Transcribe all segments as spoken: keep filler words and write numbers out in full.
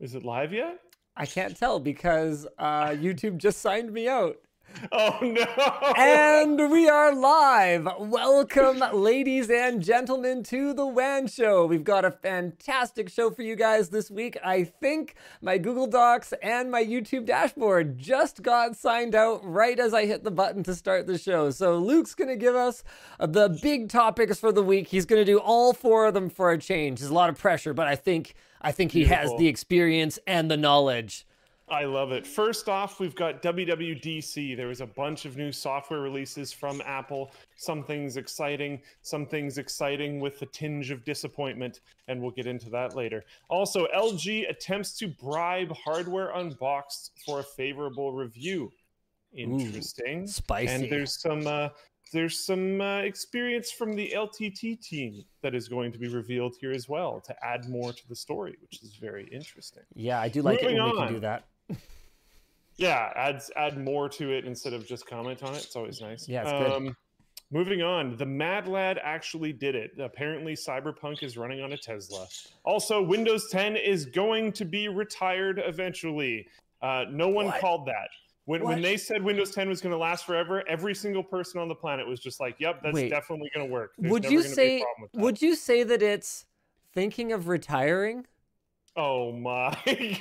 Is it live yet? I can't tell because uh, YouTube just signed me out. Oh, no. And we are live. Welcome, ladies and gentlemen, to the WAN Show. We've got a fantastic show for you guys this week. I think my Google Docs and my YouTube dashboard just got signed out right as I hit the button to start the show. So Luke's going to give us the big topics for the week. He's going to do all four of them for a change. There's a lot of pressure, but I think I think he Beautiful. has the experience and the knowledge. I love it. First off, we've got W W D C. There was a bunch of new software releases from Apple. Some things exciting, some things exciting with a tinge of disappointment, and we'll get into that later. Also, L G attempts to bribe Hardware Unboxed for a favorable review. Interesting. Ooh, spicy. And there's some uh, there's some uh, experience from the L T T team that is going to be revealed here as well to add more to the story, which is very interesting. Yeah, I do like Moving it when on. we can do that. Yeah, adds add more to it instead of just comment on it. It's always nice. Yeah, it's good. Um, moving on, the Mad Lad actually did it. Apparently, Cyberpunk is running on a Tesla. Also, Windows ten is going to be retired eventually. Uh, no one What? called that. When, when What? they said Windows ten was going to last forever, every single person on the planet was just like, yep, that's Wait. definitely going to work. There's Would never you gonna be a say problem with that. would you say that it's thinking of retiring? Oh my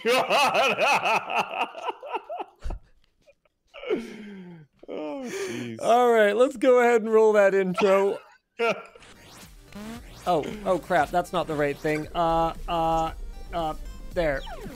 god! Oh jeez. All right, let's go ahead and roll that intro. Oh, oh crap, that's not the right thing. Uh, uh, uh, there.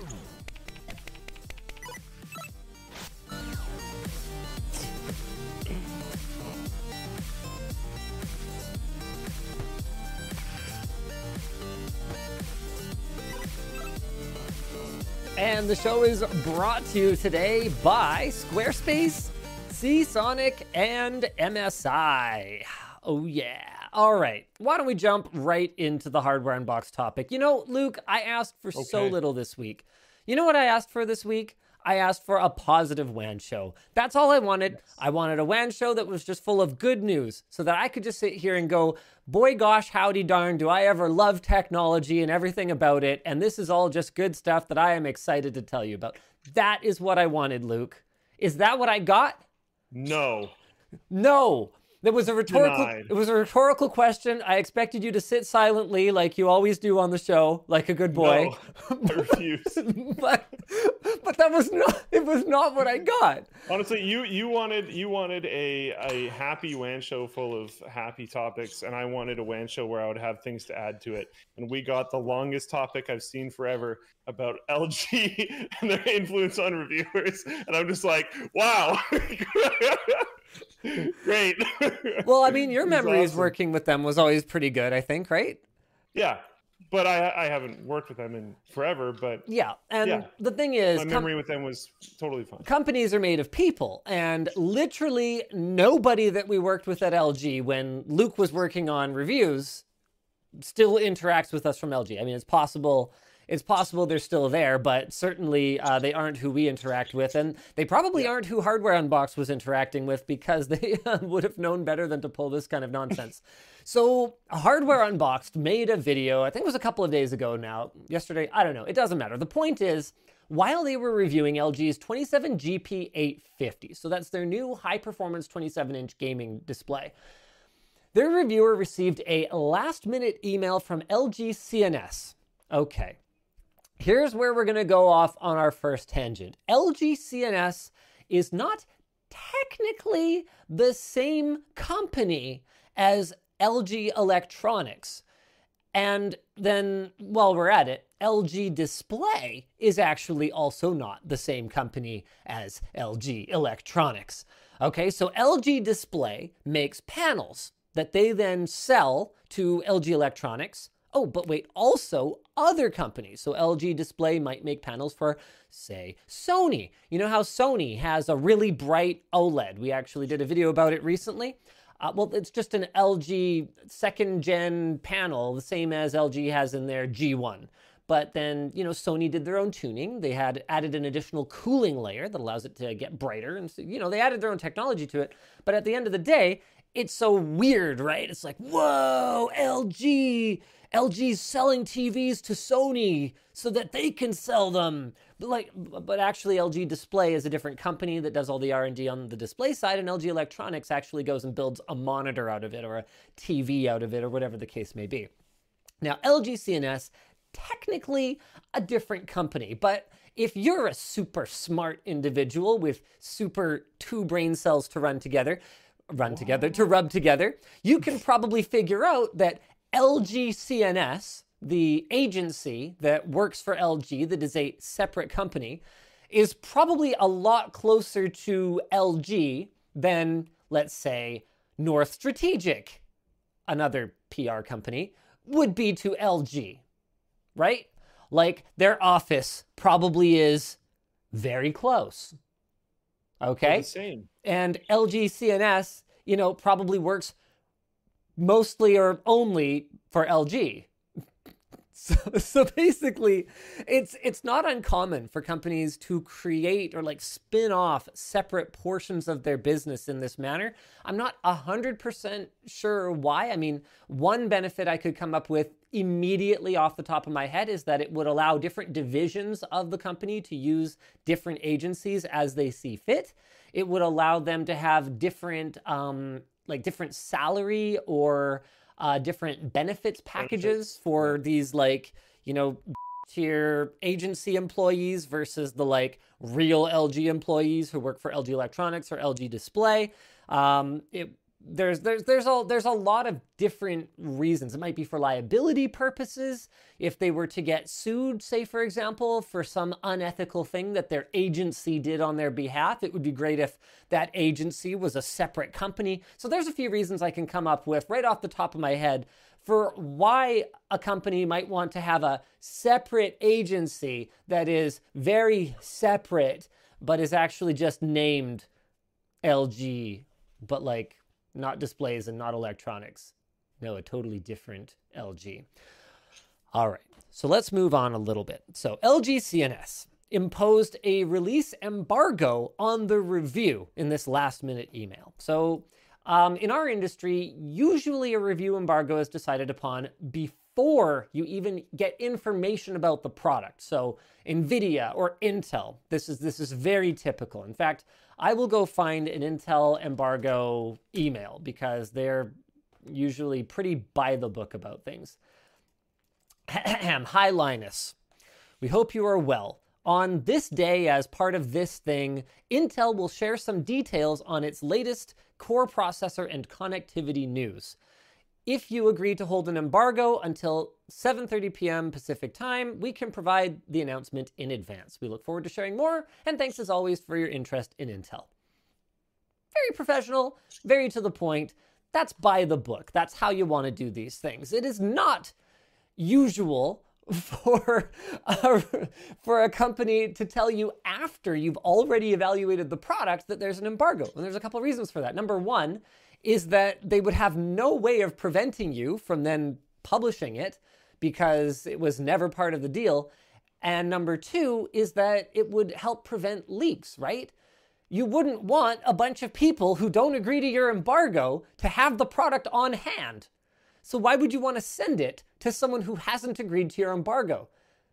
And the show is brought to you today by Squarespace, Seasonic, and M S I. Oh yeah. All right. Why don't we jump right into the hardware unbox topic? You know, Luke, I asked for so Okay. little this week. You know what I asked for this week? I asked for a positive WAN show. That's all I wanted. I wanted a WAN show that was just full of good news so that I could just sit here and go, boy gosh, howdy darn, do I ever love technology and everything about it. And this is all just good stuff that I am excited to tell you about. That is what I wanted, Luke. Is that what I got? No. No. That was a rhetorical Denied. it was a rhetorical question. I expected you to sit silently like you always do on the show, like a good boy. No. I refuse. but but that was not it was not what I got. Honestly, you you wanted you wanted a a happy WAN show full of happy topics, and I wanted a WAN show where I would have things to add to it. And we got the longest topic I've seen forever about L G and their influence on reviewers, and I'm just like, wow. Great. Well, I mean, your This is memories awesome. working with them was always pretty good, I think, right? Yeah, but I I haven't worked with them in forever, but Yeah. And Yeah. the thing is, my com- memory with them was totally fine. companies are made of people, and literally nobody that we worked with at L G when Luke was working on reviews still interacts with us from L G. I mean, it's possible it's possible they're still there, but certainly uh, they aren't who we interact with, and they probably Yeah. aren't who Hardware Unboxed was interacting with because they would have known better than to pull this kind of nonsense. So Hardware Unboxed made a video, I think it was a couple of days ago now, yesterday, I don't know, it doesn't matter. The point is, while they were reviewing L G's twenty-seven G P eight fifty, so that's their new high-performance twenty-seven inch gaming display, their reviewer received a last-minute email from L G C N S. Okay, here's where we're going to go off on our first tangent. L G C N S is not technically the same company as L G Electronics. And then, while we're at it, L G Display is actually also not the same company as L G Electronics. Okay, so L G Display makes panels that they then sell to L G Electronics. Oh, but wait, also other companies. So L G Display might make panels for, say, Sony. You know how Sony has a really bright OLED? We actually did a video about it recently. Uh, well, it's just an L G second gen panel, the same as L G has in their G one. But then, you know, Sony did their own tuning. They had added an additional cooling layer that allows it to get brighter. And, so, you know, they added their own technology to it. But at the end of the day, it's so weird, right? It's like, whoa, L G, L G's selling T Vs to Sony so that they can sell them. But like, but actually L G Display is a different company that does all the R and D on the display side, and L G Electronics actually goes and builds a monitor out of it or a T V out of it or whatever the case may be. Now, L G C N S, technically a different company, but if you're a super smart individual with super two brain cells to run together, run Whoa. together, to rub together, you can probably figure out that L G C N S, the agency that works for L G, that is a separate company, is probably a lot closer to L G than, let's say, North Strategic, another P R company, would be to L G, right? Like, their office probably is very close, okay? The same. And L G C N S, you know, probably works mostly or only for L G. So, so basically, it's it's not uncommon for companies to create or like spin off separate portions of their business in this manner. I'm not one hundred percent sure why. I mean, one benefit I could come up with immediately off the top of my head is that it would allow different divisions of the company to use different agencies as they see fit. It would allow them to have different, um, like different salary or Uh, different benefits packages for these, like, you know, tier agency employees versus the like real L G employees who work for L G Electronics or L G Display. Um, it, there's there's there's a there's a lot of different reasons. It might be for liability purposes. If they were to get sued, say for example, for some unethical thing that their agency did on their behalf, it would be great if that agency was a separate company. So there's a few reasons I can come up with right off the top of my head for why a company might want to have a separate agency that is very separate, but is actually just named L G, but like not displays and not electronics. No, a totally different L G. All right, so let's move on a little bit. So L G C N S imposed a release embargo on the review in this last minute email. So um, in our industry, usually a review embargo is decided upon before you even get information about the product. So NVIDIA or Intel, this is, this is very typical. In fact, I will go find an Intel embargo email because they're usually pretty by the book about things. Hi, Linus. We hope you are well. On this day, as part of this thing, Intel will share some details on its latest core processor and connectivity news. If you agree to hold an embargo until seven thirty p m Pacific time, we can provide the announcement in advance. We look forward to sharing more, and thanks as always for your interest in Intel. Very professional, very to the point. That's by the book. That's how you want to do these things. It is not usual for a, for a company to tell you after you've already evaluated the product that there's an embargo. And there's a couple of reasons for that. Number one is that they would have no way of preventing you from then publishing it because it was never part of the deal. And number two is that it would help prevent leaks, right? You wouldn't want a bunch of people who don't agree to your embargo to have the product on hand. So why would you want to send it to someone who hasn't agreed to your embargo?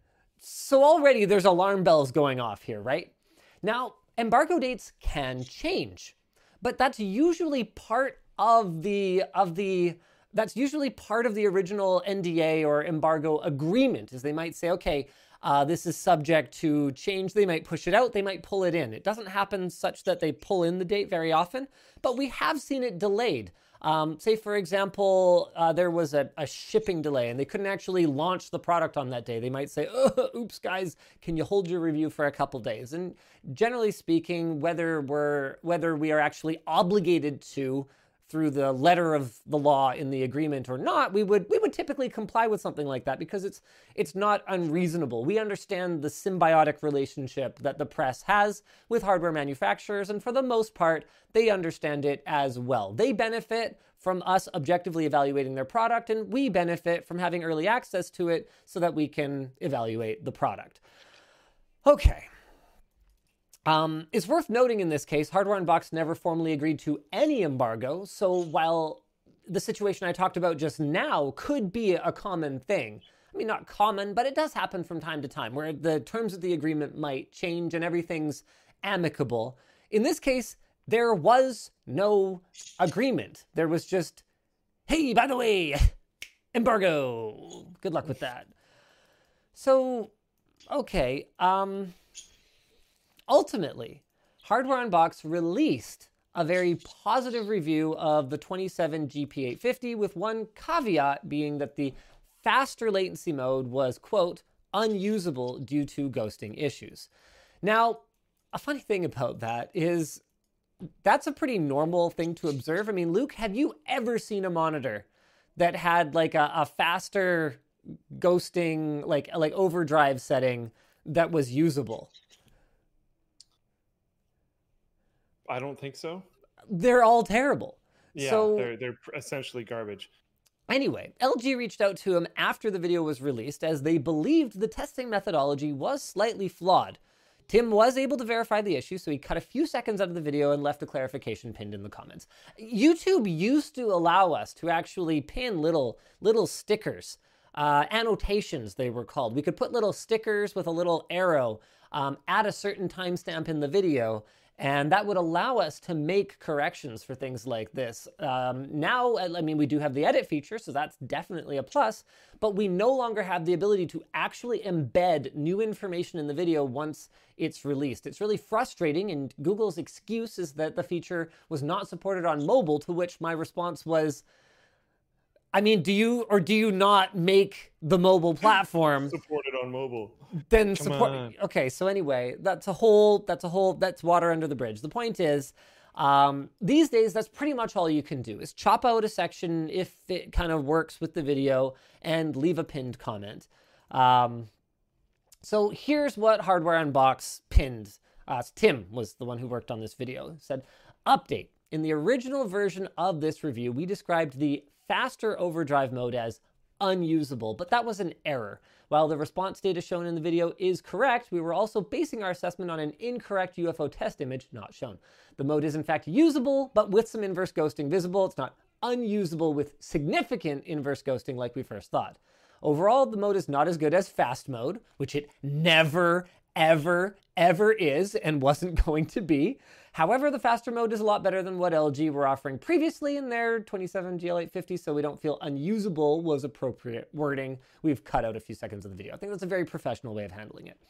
So already there's alarm bells going off here, right? Now, embargo dates can change, but that's usually part of the, of the, that's usually part of the original N D A or embargo agreement, is they might say, okay, uh, this is subject to change. They might push it out, they might pull it in. It doesn't happen such that they pull in the date very often, but we have seen it delayed. Um, say, for example, uh, there was a, a shipping delay and they couldn't actually launch the product on that day. They might say, oh, oops, guys, can you hold your review for a couple days? And generally speaking, whether we're whether we are actually obligated to through the letter of the law in the agreement or not, we would we would typically comply with something like that because it's it's not unreasonable. We understand the symbiotic relationship that the press has with hardware manufacturers, and for the most part, they understand it as well. They benefit from us objectively evaluating their product, and we benefit from having early access to it so that we can evaluate the product. Okay. Um, it's worth noting in this case, Hardware Unboxed never formally agreed to any embargo, so while the situation I talked about just now could be a common thing. I mean, not common, but it does happen from time to time where the terms of the agreement might change and everything's amicable. In this case, there was no agreement. There was just, hey, by the way, embargo. Good luck with that. So, okay. Um, ultimately, Hardware Unboxed released a very positive review of the twenty-seven G P eight fifty, with one caveat being that the faster latency mode was, quote, unusable due to ghosting issues. Now, a funny thing about that is that's a pretty normal thing to observe. I mean, Luke, have you ever seen a monitor that had like a, a faster ghosting, like like overdrive setting that was usable? I don't think so. They're all terrible. Yeah, so, they're they're essentially garbage. Anyway, L G reached out to him after the video was released as they believed the testing methodology was slightly flawed. Tim was able to verify the issue, so he cut a few seconds out of the video and left a clarification pinned in the comments. YouTube used to allow us to actually pin little little stickers, uh, annotations they were called. We could put little stickers with a little arrow um, at a certain timestamp in the video, and that would allow us to make corrections for things like this. Um, now, I mean, we do have the edit feature, so that's definitely a plus, but we no longer have the ability to actually embed new information in the video once it's released. It's really frustrating, and Google's excuse is that the feature was not supported on mobile, to which my response was, I mean, do you or do you not make the mobile platform supported on mobile? Then Come support. on. Okay, so anyway, that's a whole. That's a whole. That's water under the bridge. The point is, um, these days, that's pretty much all you can do is chop out a section if it kind of works with the video and leave a pinned comment. Um, so here's what Hardware Unboxed pinned. Uh, Tim was the one who worked on this video. It said, update. In the original version of this review, we described the faster overdrive mode as unusable, but that was an error. While the response data shown in the video is correct, we were also basing our assessment on an incorrect U F O test image not shown. The mode is in fact usable, but with some inverse ghosting visible. It's not unusable with significant inverse ghosting like we first thought. Overall, the mode is not as good as fast mode, which it never, ever, ever is and wasn't going to be. However, the faster mode is a lot better than what L G were offering previously in their twenty-seven G L eight fifty, so we don't feel unusable was appropriate wording. We've cut out a few seconds of the video. I think that's a very professional way of handling it.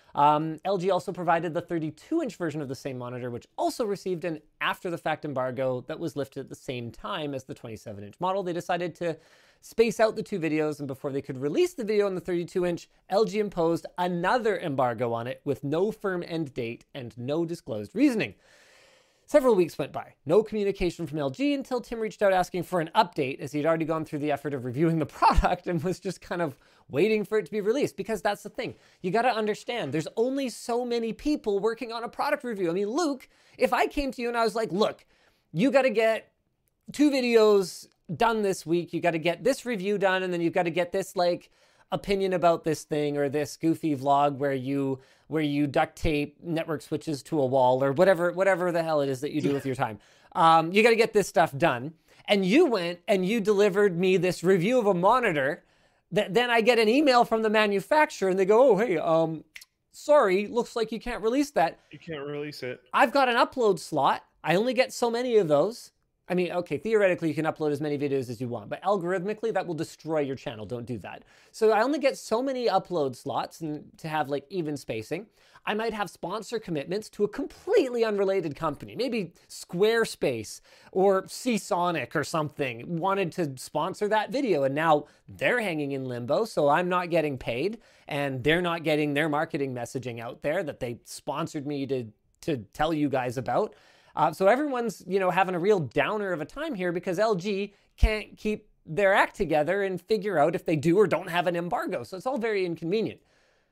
Um, L G also provided the thirty-two inch version of the same monitor, which also received an after-the-fact embargo that was lifted at the same time as the twenty-seven inch model. They decided to space out the two videos, and before they could release the video on the thirty-two inch, L G imposed another embargo on it with no firm end date and no disclosed reasoning. Several weeks went by. No communication from L G until Tim reached out asking for an update, as he'd already gone through the effort of reviewing the product and was just kind of waiting for it to be released. Because that's the thing. You got to understand, there's only so many people working on a product review. I mean, Luke, if I came to you and I was like, look, you got to get two videos done this week, you got to get this review done, and then you've got to get this like opinion about this thing or this goofy vlog where you where you duct tape network switches to a wall or whatever whatever the hell it is that you do with your time. Um, you got to get this stuff done. And you went and you delivered me this review of a monitor that then I get an email from the manufacturer and they go, oh, hey, um, sorry, looks like you can't release that. You can't release it. I've got an upload slot. I only get so many of those. I mean, okay, theoretically, you can upload as many videos as you want, but algorithmically, that will destroy your channel. Don't do that. So I only get so many upload slots and to have like even spacing. I might have sponsor commitments to a completely unrelated company, maybe Squarespace or Seasonic or something wanted to sponsor that video, and now they're hanging in limbo, so I'm not getting paid, and they're not getting their marketing messaging out there that they sponsored me to, to tell you guys about. Uh, so everyone's, you know, having a real downer of a time here because L G can't keep their act together and figure out if they do or don't have an embargo. So it's all very inconvenient.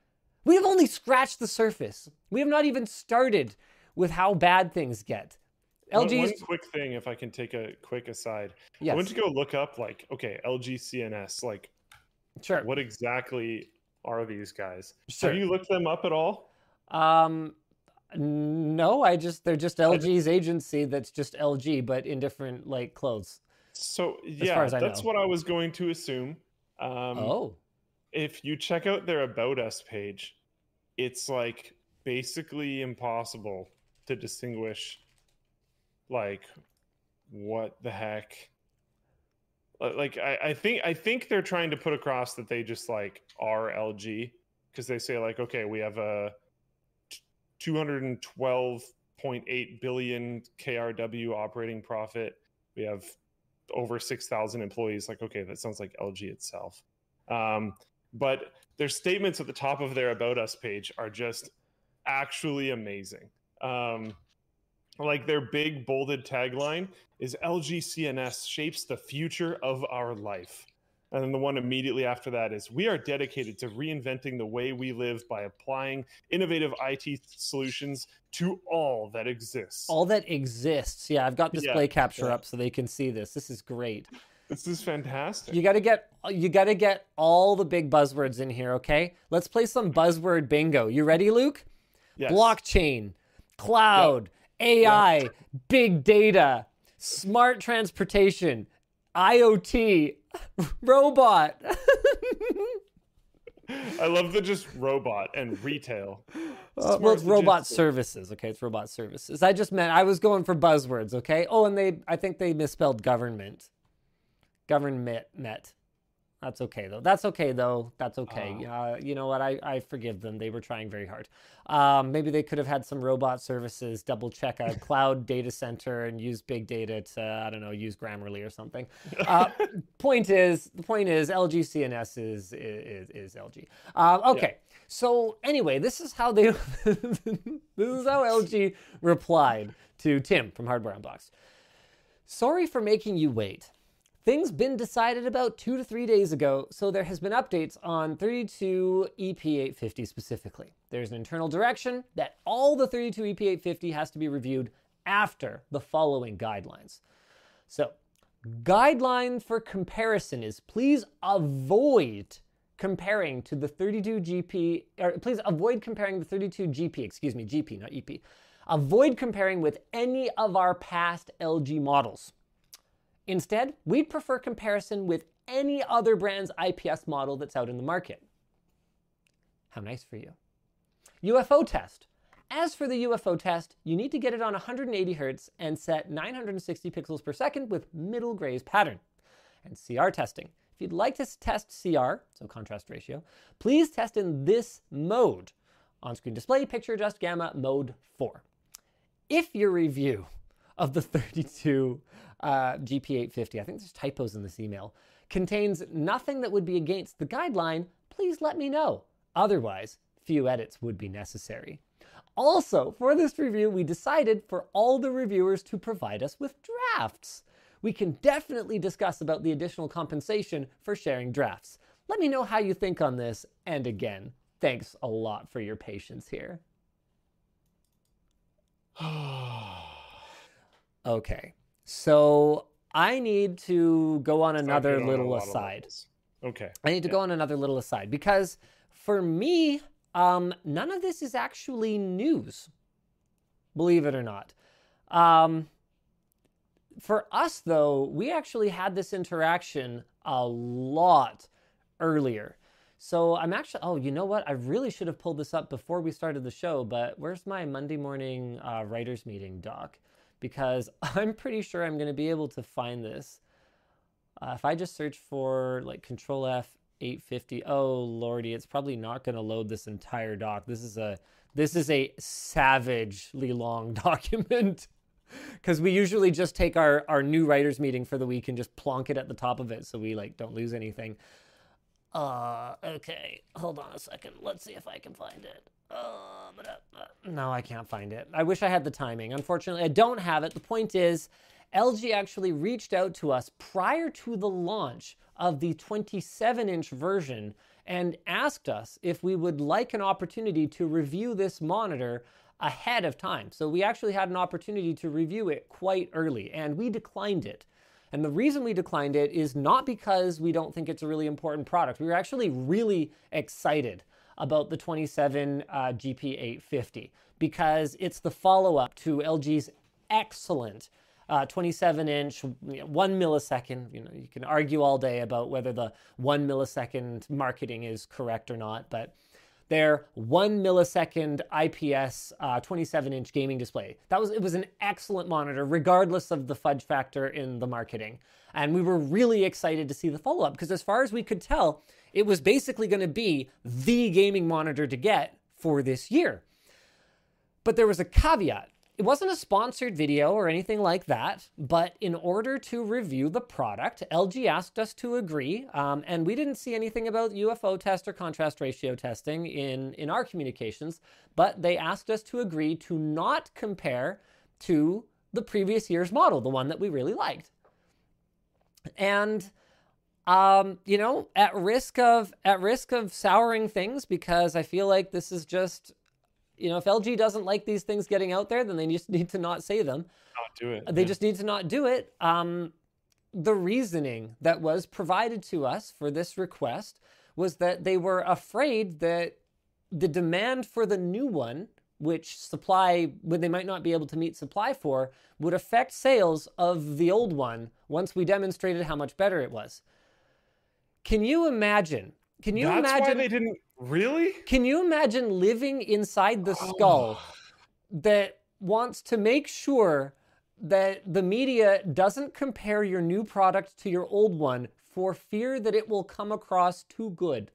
We have only scratched the surface. We have not even started with how bad things get. One, L G's... one quick thing, if I can take a quick aside. Yes. I went to go look up, like, okay, L G C N S, like, sure. What exactly are these guys? Sure. Have you looked them up at all? Um... No, I just, they're just L G's agency that's just L G, but in different, like, clothes. So as far yeah, as I that's know. what I was going to assume. Um, Oh, if you check out their About Us page, it's like basically impossible to distinguish like what the heck. Li- Like I, I think I think they're trying to put across that they just like are L G because they say like, okay, we have a two hundred twelve point eight billion K R W operating profit. We have over six thousand employees. Like, okay, that sounds like L G itself. Um, but their statements at the top of their About Us page are just actually amazing. Um, like their big bolded tagline is L G C N S shapes the future of our life. And then the one immediately after that is we are dedicated to reinventing the way we live by applying innovative I T solutions to all that exists. all that exists. Yeah, I've got display Yeah, capture yeah. up so they can see this. This is great. This is fantastic. You got to get you got to get all the big buzzwords in here, okay? Let's play some buzzword bingo. You ready, Luke? Yes. Blockchain, cloud, A I, big data, smart transportation, I O T, robot. I love the just robot and retail. Uh, well, it's robot logistics. services. Okay, it's robot services. I just meant I was going for buzzwords. Okay. Oh, and they, I think they misspelled government. Government met. That's okay though. That's okay though. That's okay. Oh. Uh, you know what? I, I forgive them. They were trying very hard. Um, maybe they could have had some robot services double check a cloud data center and use big data to, I don't know, use Grammarly or something. Uh, point is, the point is, L G C N S is is, is L G. Uh, okay. Yeah. So anyway, this is how they, this is how L G replied to Tim from Hardware Unboxed. Sorry for making you wait. Things been decided about two to three days ago, so there has been updates on thirty-two E P eight fifty specifically. There's an internal direction that all the thirty-two E P eight fifty has to be reviewed after the following guidelines. So, guideline for comparison is please avoid comparing to the thirty-two G P, or please avoid comparing the thirty-two G P, excuse me, G P, not E P. Avoid comparing with any of our past L G models. Instead, we'd prefer comparison with any other brand's I P S model that's out in the market. How nice for you. U F O test. As for the U F O test, you need to get it on one hundred eighty hertz and set nine hundred sixty pixels per second with middle grays pattern. And C R testing. If you'd like to test C R, so contrast ratio, please test in this mode. On-screen display, picture adjust gamma, mode four. If your review of the thirty-two uh, G P eight fifty, I think there's typos in this email, contains nothing that would be against the guideline, please let me know. Otherwise, few edits would be necessary. Also, for this review, we decided for all the reviewers to provide us with drafts. We can definitely discuss about the additional compensation for sharing drafts. Let me know how you think on this, and again, thanks a lot for your patience here. Okay, so I need to go on another little aside. Okay. I need to yeah. go on another little aside because for me, um, none of this is actually news, believe it or not. Um, for us, though, we actually had this interaction a lot earlier. So I'm actually, oh, you know what? I really should have pulled this up before we started the show, but where's my Monday morning uh, writers meeting doc? Because I'm pretty sure I'm going to be able to find this. Uh, if I just search for like Control F eight fifty, oh lordy, it's probably not going to load this entire doc. This is a this is a savagely long document because we usually just take our our new writers meeting for the week and just plonk it at the top of it so we like don't lose anything. Uh, okay, hold on a second. Let's see if I can find it. Uh, but, uh, no, I can't find it. I wish I had the timing. Unfortunately, I don't have it. The point is, L G actually reached out to us prior to the launch of the twenty-seven inch version and asked us if we would like an opportunity to review this monitor ahead of time. So we actually had an opportunity to review it quite early, and we declined it. And the reason we declined it is not because we don't think it's a really important product. We were actually really excited about the twenty-seven uh, G P eight fifty because it's the follow-up to L G's excellent uh, twenty-seven inch, you know, one millisecond. You know, you can argue all day about whether the one millisecond marketing is correct or not, but their one millisecond I P S uh, twenty-seven inch gaming display. That was, it was an excellent monitor, regardless of the fudge factor in the marketing. And we were really excited to see the follow-up, because as far as we could tell, it was basically going to be the gaming monitor to get for this year. But there was a caveat. It wasn't a sponsored video or anything like that, but in order to review the product, L G asked us to agree, um, and we didn't see anything about U F O test or contrast ratio testing in, in our communications, but they asked us to agree to not compare to the previous year's model, the one that we really liked. And um, you know, at risk of at risk of souring things, because I feel like this is just, you know, if L G doesn't like these things getting out there, then they just need to not say them. Not do it. They yeah. just need to not do it. Um, the reasoning that was provided to us for this request was that they were afraid that the demand for the new one, which supply, when they might not be able to meet supply for, would affect sales of the old one once we demonstrated how much better it was. Can you imagine? Can you That's imagine? why they didn't really? Can you imagine living inside the skull oh. that wants to make sure that the media doesn't compare your new product to your old one for fear that it will come across too good?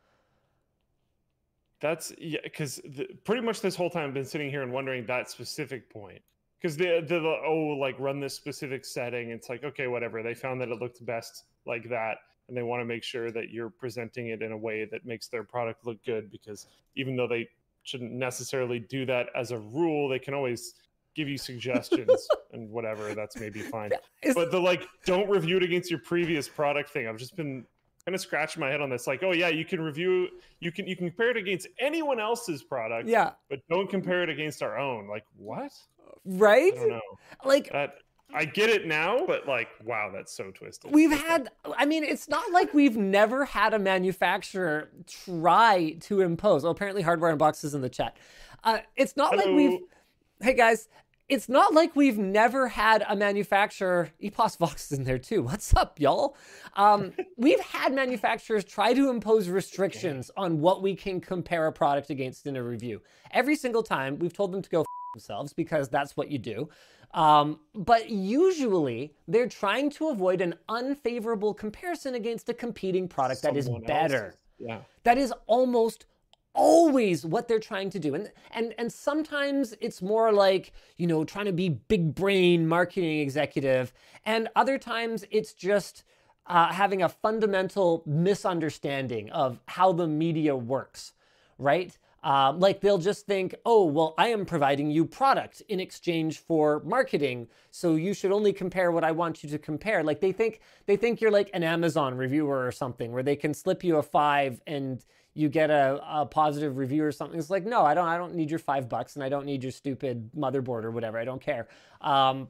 That's, yeah, because pretty much this whole time I've been sitting here and wondering that specific point. Because the, the, the, oh, like run this specific setting. It's like, okay, whatever. They found that it looked best like that. And they want to make sure that you're presenting it in a way that makes their product look good, because even though they shouldn't necessarily do that as a rule, they can always give you suggestions and whatever. That's maybe fine. Is... But the like, don't review it against your previous product thing. I've just been kind of scratching my head on this. Like, oh yeah, you can review, you can you can compare it against anyone else's product. Yeah. But don't compare it against our own. Like what? Right? I don't know. Like that. I get it now, but like, wow, that's so twisted. We've had, I mean, it's not like we've never had a manufacturer try to impose. Oh, apparently Hardware Unboxed is in the chat. Uh, it's not Hello. like we've, hey guys, it's not like we've never had a manufacturer, Epos Vox is in there too. What's up, y'all? Um, we've had manufacturers try to impose restrictions on what we can compare a product against in a review. Every single time we've told them to go f themselves, because that's what you do. Um, but usually they're trying to avoid an unfavorable comparison against a competing product Someone that is better. Else. Yeah. That is almost always what they're trying to do. And, and, and sometimes it's more like, you know, trying to be big brain marketing executive. And other times it's just uh, having a fundamental misunderstanding of how the media works, right? Uh, like they'll just think, oh, well, I am providing you product in exchange for marketing, so you should only compare what I want you to compare. Like they think they think you're like an Amazon reviewer or something, where they can slip you a five and you get a, a positive review or something. It's like, no, I don't. I don't need your five bucks, and I don't need your stupid motherboard or whatever. I don't care. Um,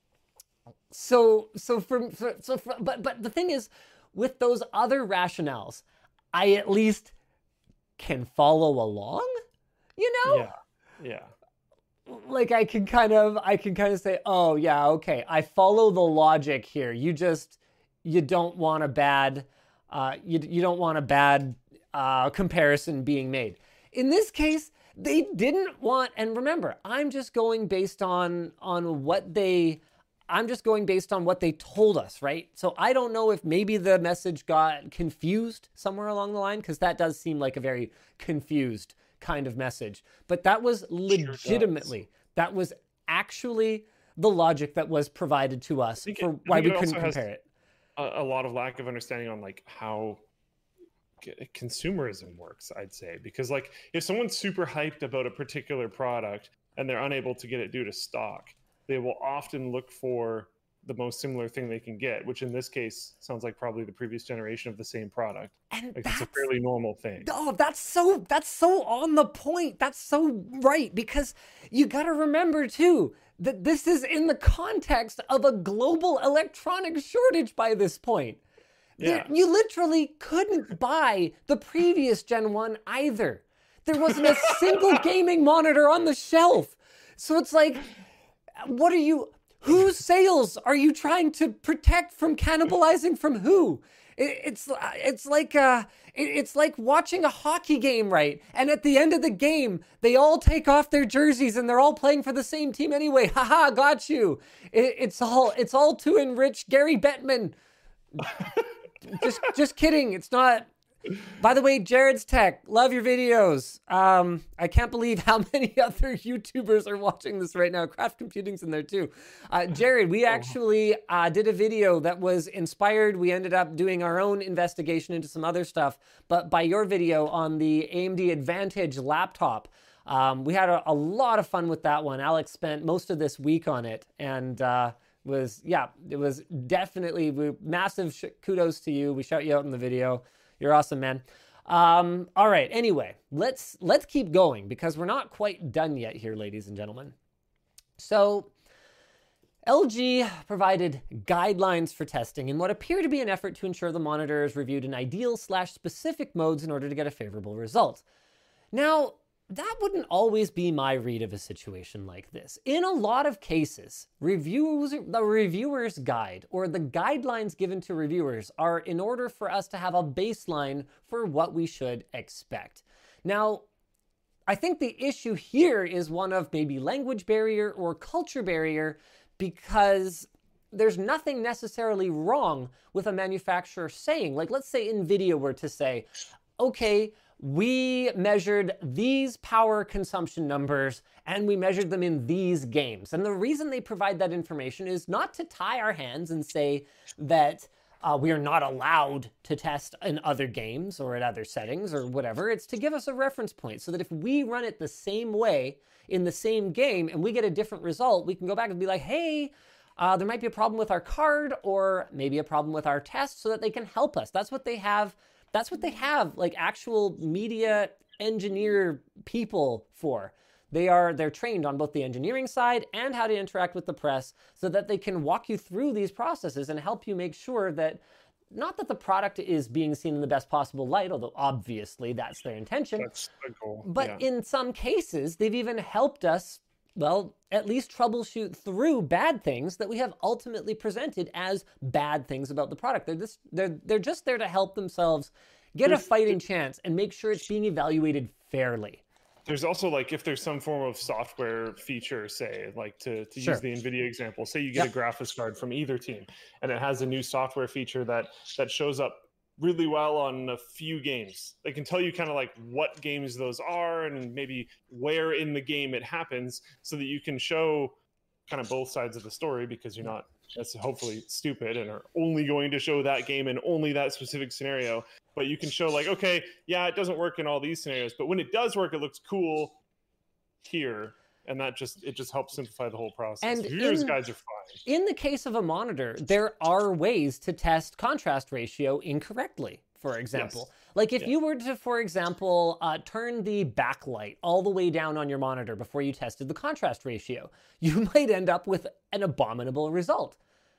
so so for, for so for, but but the thing is, with those other rationales, I at least can follow along, you know? Yeah, yeah. Like I can kind of, I can kind of say, oh yeah, okay, I follow the logic here. You just, you don't want a bad, uh, you, you don't want a bad uh, comparison being made. In this case, they didn't want, and remember, I'm just going based on, on what they, I'm just going based on what they told us, right? So I don't know if maybe the message got confused somewhere along the line, because that does seem like a very confused kind of message. But that was legitimately, sure that was actually the logic that was provided to us for it, why we couldn't compare it. A, a lot of lack of understanding on like how consumerism works, I'd say. Because like if someone's super hyped about a particular product and they're unable to get it due to stock, they will often look for the most similar thing they can get, which in this case sounds like probably the previous generation of the same product. And like it's a fairly normal thing. Oh, that's so that's so on the point. That's so right, because you got to remember too that this is in the context of a global electronics shortage by this point. Yeah. There, you literally couldn't buy the previous Gen one either. There wasn't a single gaming monitor on the shelf. So it's like, what are you, Whose sales are you trying to protect from cannibalizing from who? It, it's it's like uh, it, it's like watching a hockey game, right? And at the end of the game, they all take off their jerseys and they're all playing for the same team anyway. Haha, got you. It, it's all it's all to enrich Gary Bettman. just just kidding. It's not. By the way, Jared's Tech, love your videos. Um, I can't believe how many other YouTubers are watching this right now. Craft Computing's in there too. Uh, Jared, we actually uh, did a video that was inspired. We ended up doing our own investigation into some other stuff, but by your video on the A M D Advantage laptop. Um, we had a, a lot of fun with that one. Alex spent most of this week on it, and uh, was, yeah, it was definitely we, massive sh- kudos to you. We shout you out in the video. You're awesome, man. Um, all right. Anyway, let's let's keep going because we're not quite done yet here, ladies and gentlemen. So L G provided guidelines for testing in what appear to be an effort to ensure the monitor is reviewed in ideal slash specific modes in order to get a favorable result. Now, that wouldn't always be my read of a situation like this. In a lot of cases, reviews, the reviewer's guide or the guidelines given to reviewers are in order for us to have a baseline for what we should expect. Now, I think the issue here is one of maybe language barrier or culture barrier because there's nothing necessarily wrong with a manufacturer saying, like let's say NVIDIA were to say, okay, we measured these power consumption numbers and we measured them in these games. And the reason they provide that information is not to tie our hands and say that uh, we are not allowed to test in other games or at other settings or whatever. It's to give us a reference point so that if we run it the same way in the same game and we get a different result, we can go back and be like, hey, uh, there might be a problem with our card or maybe a problem with our test so that they can help us. That's what they have. That's what they have like actual media engineer people for. They are, they're trained on both the engineering side and how to interact with the press so that they can walk you through these processes and help you make sure that, not that the product is being seen in the best possible light, although obviously that's their intention. That's the goal. But yeah. in some cases, they've even helped us, well, at least troubleshoot through bad things that we have ultimately presented as bad things about the product. They're just, they're, they're just there to help themselves get there's, a fighting chance and make sure it's being evaluated fairly. There's also like, if there's some form of software feature, say, like to, to sure. use the NVIDIA example, say you get yep. a graphics card from either team and it has a new software feature that that shows up really well on a few games. They can tell you kind of like what games those are and maybe where in the game it happens so that you can show kind of both sides of the story because you're not, that's hopefully stupid and are only going to show that game and only that specific scenario. But you can show like, okay, yeah, it doesn't work in all these scenarios, but when it does work, it looks cool here. And that just, it just helps simplify the whole process. And Reviewers in, guides are fine. In the case of a monitor, there are ways to test contrast ratio incorrectly, for example. Yes. Like if yeah. you were to, for example, uh, turn the backlight all the way down on your monitor before you tested the contrast ratio, you might end up with an abominable result.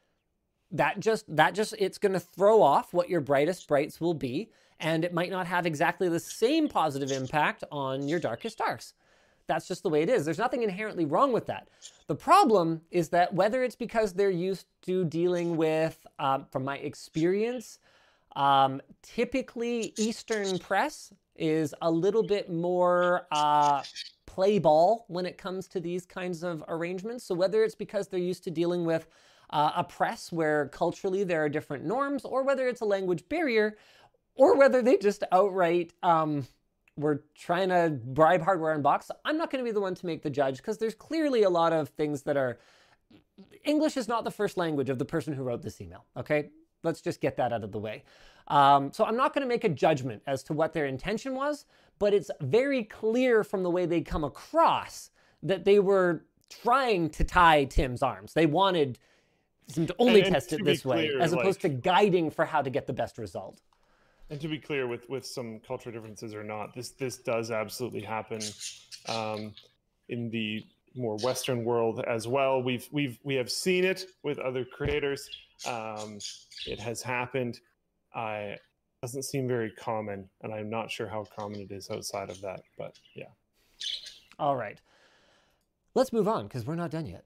That just, that just, it's going to throw off what your brightest brights will be, and it might not have exactly the same positive impact on your darkest darks. That's just the way it is. There's nothing inherently wrong with that. The problem is that whether it's because they're used to dealing with, um, from my experience, um, typically Eastern press is a little bit more uh, play ball when it comes to these kinds of arrangements. So whether it's because they're used to dealing with uh, a press where culturally there are different norms, or whether it's a language barrier, or whether they just outright... Um, we're trying to bribe Hardware Unboxed. I'm not going to be the one to make the judge because there's clearly a lot of things that are... English is not the first language of the person who wrote this email, okay? Let's just get that out of the way. Um, so I'm not going to make a judgment as to what their intention was, but it's very clear from the way they come across that they were trying to tie Tim's arms. They wanted him to only and, test and it this way, clear, as opposed like... to guiding for how to get the best result. And to be clear, with, with some cultural differences or not, this this does absolutely happen um, in the more Western world as well. We've we've we have seen it with other creators. Um, it has happened. I it doesn't seem very common, and I'm not sure how common it is outside of that. But yeah. All right, let's move on because we're not done yet.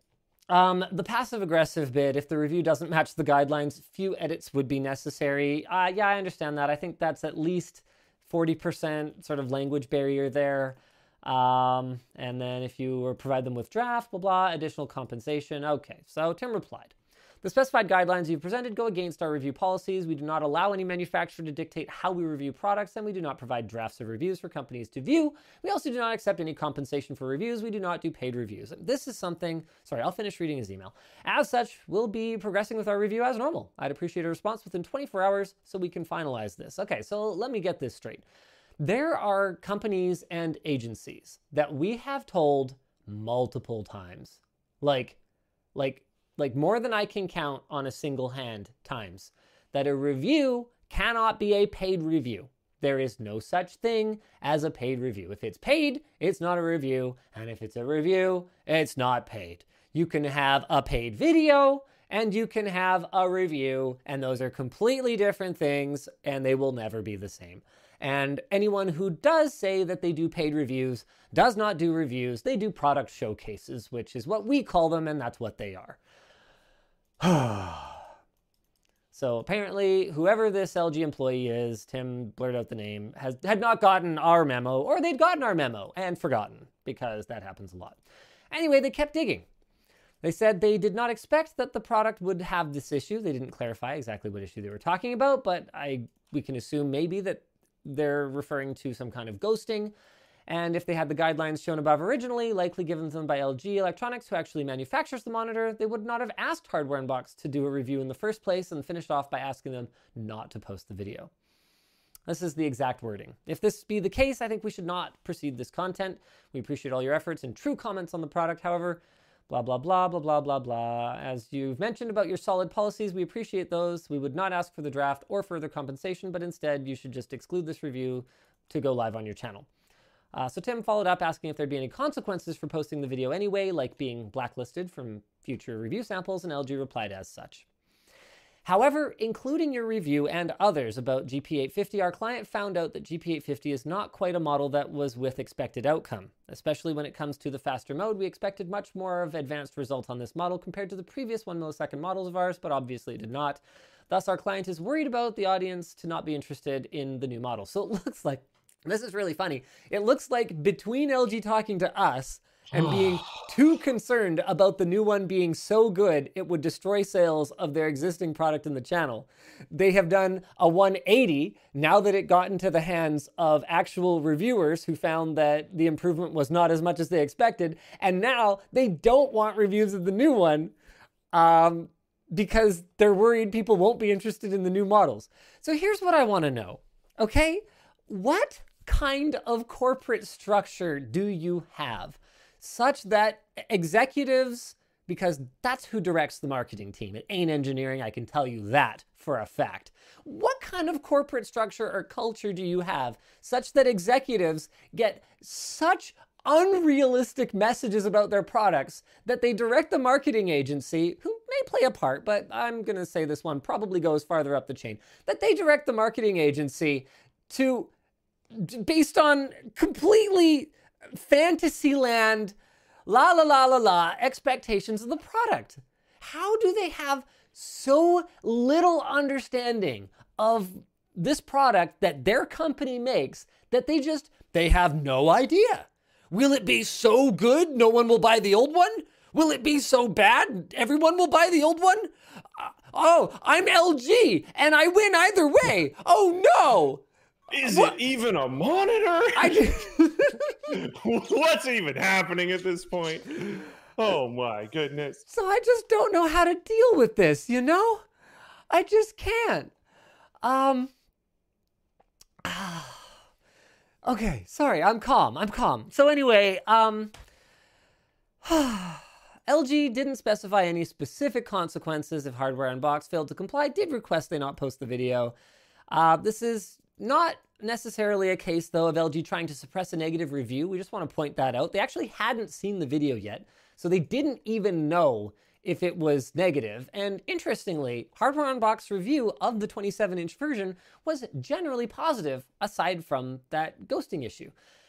Um, the passive-aggressive bit, if the review doesn't match the guidelines, few edits would be necessary. Uh, yeah, I understand that. I think that's at least forty percent sort of language barrier there. Um, and then if you were provide them with draft, blah, blah, additional compensation. Okay, so Tim replied. The specified guidelines you've presented go against our review policies. We do not allow any manufacturer to dictate how we review products, and we do not provide drafts of reviews for companies to view. We also do not accept any compensation for reviews. We do not do paid reviews. This is something, sorry, I'll finish reading his email. As such, we'll be progressing with our review as normal. I'd appreciate a response within twenty-four hours so we can finalize this. Okay, so let me get this straight. There are companies and agencies that we have told multiple times, like, like, like more than I can count on a single hand times, that a review cannot be a paid review. There is no such thing as a paid review. If it's paid, it's not a review. And if it's a review, it's not paid. You can have a paid video and you can have a review, and those are completely different things, and they will never be the same. And anyone who does say that they do paid reviews does not do reviews. They do product showcases, which is what we call them, and that's what they are. So apparently, whoever this L G employee is, Tim blurred out the name, has had not gotten our memo, or they'd gotten our memo and forgotten, because that happens a lot. Anyway, they kept digging. They said they did not expect that the product would have this issue. They didn't clarify exactly what issue they were talking about, but I we can assume maybe that they're referring to some kind of ghosting. And if they had the guidelines shown above originally, likely given to them by L G Electronics, who actually manufactures the monitor, they would not have asked Hardware Unboxed to do a review in the first place and finished off by asking them not to post the video. This is the exact wording. If this be the case, I think we should not proceed this content. We appreciate all your efforts and true comments on the product. However, blah, blah, blah, blah, blah, blah, blah. As you've mentioned about your solid policies, we appreciate those. We would not ask for the draft or further compensation, but instead you should just exclude this review to go live on your channel. Uh, so Tim followed up asking if there'd be any consequences for posting the video anyway, like being blacklisted from future review samples, and L G replied as such. However, including your review and others about G P eight fifty, our client found out that G P eight fifty is not quite a model that was with expected outcome. Especially when it comes to the faster mode, we expected much more of advanced result on this model compared to the previous one millisecond models of ours, but obviously it did not. Thus, our client is worried about the audience to not be interested in the new model. So it looks like, this is really funny, it looks like between L G talking to us and being too concerned about the new one being so good it would destroy sales of their existing product in the channel, they have done a one eighty now that it got into the hands of actual reviewers who found that the improvement was not as much as they expected, and now they don't want reviews of the new one um, because they're worried people won't be interested in the new models. So here's what I want to know, okay? What kind of corporate structure do you have such that executives, because that's who directs the marketing team, it ain't engineering, I can tell you that for a fact. What kind of corporate structure or culture do you have such that executives get such unrealistic messages about their products that they direct the marketing agency, who may play a part, but I'm going to say this one probably goes farther up the chain, that they direct the marketing agency to, based on completely Fantasyland, la la la la la, expectations of the product? How do they have so little understanding of this product that their company makes that they just, they have no idea? Will it be so good no one will buy the old one? Will it be so bad everyone will buy the old one? Uh, oh, I'm L G and I win either way. Oh no! Is what? It even a monitor? I What's even happening at this point? Oh my goodness. So I just don't know how to deal with this, you know? I just can't. Um. Okay, sorry, I'm calm, I'm calm. So anyway, um, L G didn't specify any specific consequences if Hardware Unboxed failed to comply, did request they not post the video. Uh, this is not necessarily a case, though, of L G trying to suppress a negative review. We just want to point that out. They actually hadn't seen the video yet, so they didn't even know if it was negative. And interestingly, Hardware Unboxed's review of the twenty-seven inch version was generally positive, aside from that ghosting issue.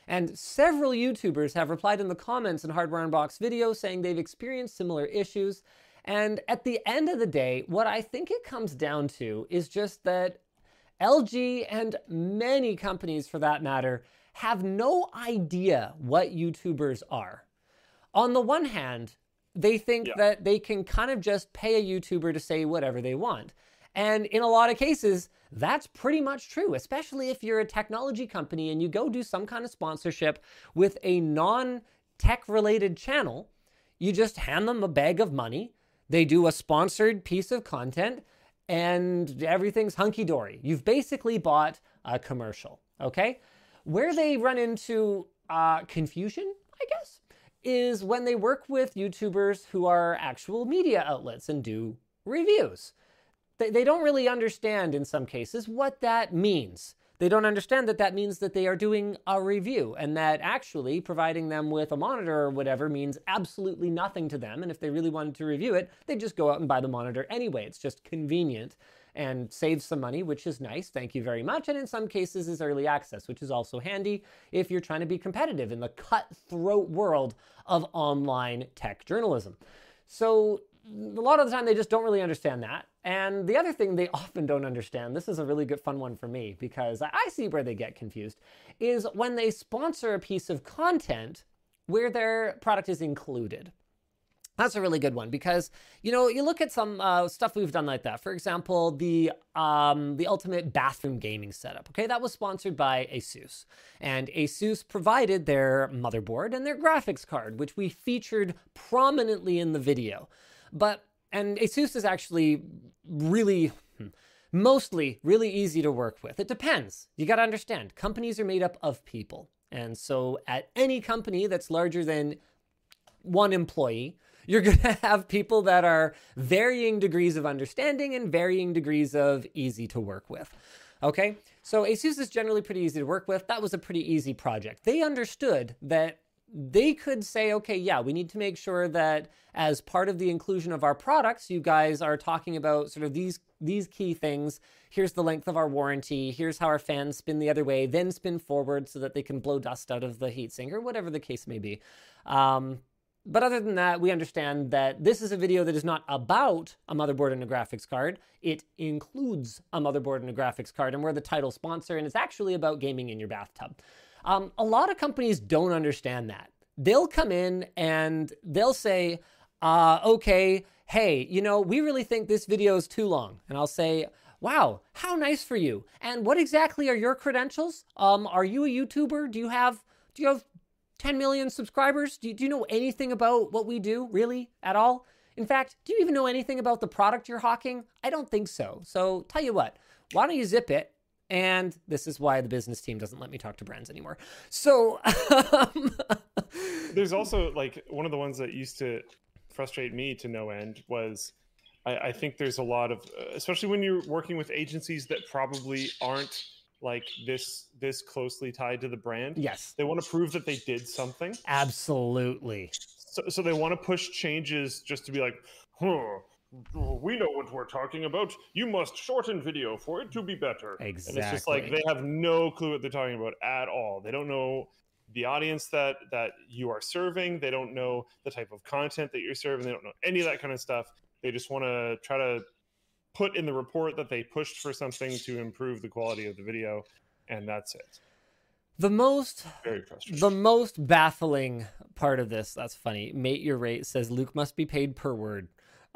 And several YouTubers have replied in the comments in Hardware Unboxed videos saying they've experienced similar issues. And at the end of the day, what I think it comes down to is just that L G and many companies for that matter have no idea what YouTubers are. On the one hand, they think yeah. that they can kind of just pay a YouTuber to say whatever they want. And in a lot of cases, that's pretty much true, especially if you're a technology company and you go do some kind of sponsorship with a non-tech related channel. You just hand them a bag of money. They do a sponsored piece of content and everything's hunky-dory. You've basically bought a commercial, okay? Where they run into uh, confusion, I guess, is when they work with YouTubers who are actual media outlets and do reviews. They, they don't really understand in some cases what that means. They don't understand that that means that they are doing a review and that actually providing them with a monitor or whatever means absolutely nothing to them. And if they really wanted to review it, they'd just go out and buy the monitor anyway. It's just convenient and saves some money, which is nice. Thank you very much. And in some cases is early access, which is also handy if you're trying to be competitive in the cutthroat world of online tech journalism. So a lot of the time they just don't really understand that. And the other thing they often don't understand, this is a really good fun one for me because I see where they get confused, is when they sponsor a piece of content where their product is included. That's a really good one because, you know, you look at some uh, stuff we've done like that. For example, the um, the ultimate bathroom gaming setup. Okay, that was sponsored by ASUS. And ASUS provided their motherboard and their graphics card, which we featured prominently in the video. But, and ASUS is actually really, mostly really easy to work with. It depends. You got to understand, companies are made up of people. And so at any company that's larger than one employee, you're going to have people that are varying degrees of understanding and varying degrees of easy to work with. Okay, so ASUS is generally pretty easy to work with. That was a pretty easy project. They understood that they could say, okay, yeah, we need to make sure that as part of the inclusion of our products, you guys are talking about sort of these, these key things. Here's the length of our warranty. Here's how our fans spin the other way, then spin forward so that they can blow dust out of the heatsink or whatever the case may be. Um, But other than that, we understand that this is a video that is not about a motherboard and a graphics card. It includes a motherboard and a graphics card, and we're the title sponsor, and it's actually about gaming in your bathtub. Um, a lot of companies don't understand that. They'll come in and they'll say, uh, okay, hey, you know, we really think this video is too long. And I'll say, wow, how nice for you. And what exactly are your credentials? Um, are you a YouTuber? Do you have, do you have ten million subscribers? Do you, do you know anything about what we do, really, at all? In fact, do you even know anything about the product you're hawking? I don't think so. So tell you what, why don't you zip it? And this is why the business team doesn't let me talk to brands anymore. So um... there's also like one of the ones that used to frustrate me to no end was I, I think there's a lot of, especially when you're working with agencies that probably aren't like this this closely tied to the brand. Yes. They want to prove that they did something. Absolutely. So, so they want to push changes just to be like, huh, we know what we're talking about. You must shorten video for it to be better. Exactly. And it's just like they have no clue what they're talking about at all. They don't know the audience that that you are serving. They don't know the type of content that you're serving. They don't know any of that kind of stuff. They just want to try to put in the report that they pushed for something to improve the quality of the video, and that's it. The most Very frustrating. The most baffling part of this, that's funny. Mate Your Rate says Luke must be paid per word.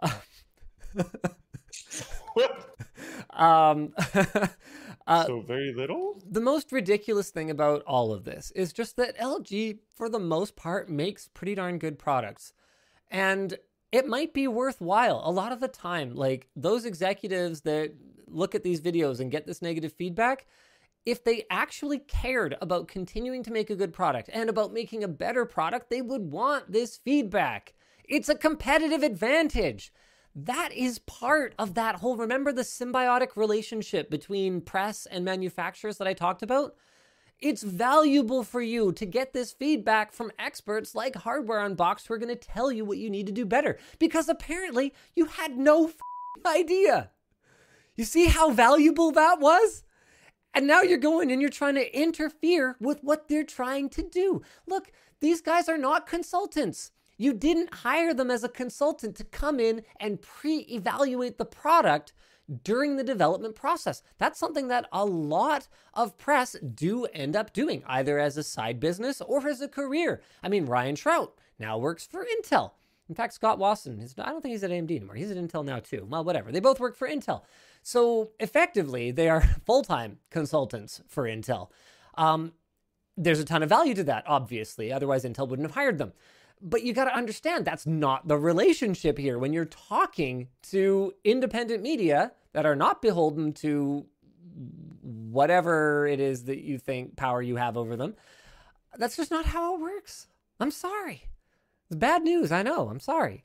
um, uh, so very little? The most ridiculous thing about all of this is just that L G, for the most part, makes pretty darn good products. And it might be worthwhile. A lot of the time, like those executives that look at these videos and get this negative feedback, if they actually cared about continuing to make a good product and about making a better product, they would want this feedback. It's a competitive advantage. That is part of that whole, remember the symbiotic relationship between press and manufacturers that I talked about? It's valuable for you to get this feedback from experts like Hardware Unboxed who are going to tell you what you need to do better, because apparently you had no f- idea. You see how valuable that was? And now you're going and you're trying to interfere with what they're trying to do. Look, these guys are not consultants. You didn't hire them as a consultant to come in and pre-evaluate the product during the development process. That's something that a lot of press do end up doing, either as a side business or as a career. I mean, Ryan Trout now works for Intel. In fact, Scott Wasson, is, I don't think he's at A M D anymore. He's at Intel now too. Well, whatever. They both work for Intel. So effectively, they are full-time consultants for Intel. Um, there's a ton of value to that, obviously. Otherwise, Intel wouldn't have hired them. But you got to understand that's not the relationship here. When you're talking to independent media that are not beholden to whatever it is that you think power you have over them, that's just not how it works. I'm sorry. It's bad news. I know. I'm sorry.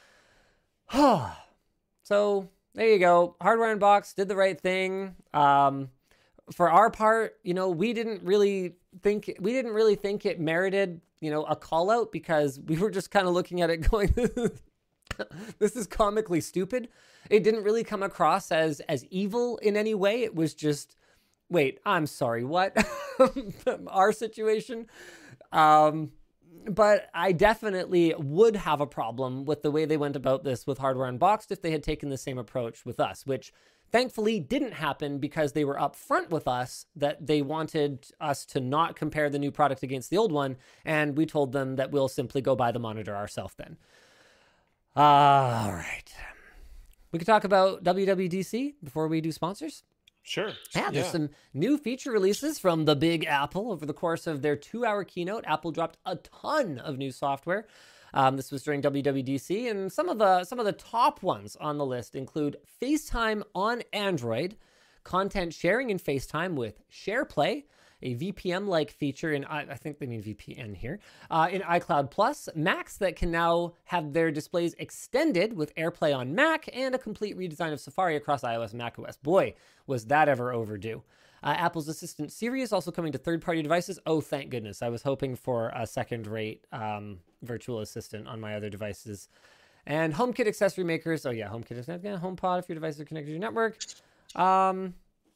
So there you go. Hardware Unboxed did the right thing. Um, for our part, you know, we didn't really think we didn't really think it merited, you know, a call out, because we were just kind of looking at it going, this is comically stupid. It didn't really come across as as evil in any way. It was just, wait, I'm sorry, what? Our situation. Um, but I definitely would have a problem with the way they went about this with Hardware Unboxed if they had taken the same approach with us, which thankfully didn't happen because they were upfront with us that they wanted us to not compare the new product against the old one. And we told them that we'll simply go buy the monitor ourselves then. Uh, all right. We could talk about W W D C before we do sponsors. Sure. Yeah, there's yeah. some new feature releases from the Big Apple. Over the course of their two-hour keynote, Apple dropped a ton of new software. Um, this was during W W D C, and some of the some of the top ones on the list include FaceTime on Android, content sharing in FaceTime with SharePlay, a V P N-like feature in, I, I think they mean V P N here, uh, in iCloud Plus, Macs that can now have their displays extended with AirPlay on Mac, and a complete redesign of Safari across iOS and macOS. Boy, was that ever overdue. Uh, Apple's Assistant Siri is also coming to third-party devices. Oh, thank goodness. I was hoping for a second-rate um, virtual assistant on my other devices. And HomeKit accessory makers. Oh, yeah, HomeKit is yeah, HomePod if your devices are connected to your network. Um...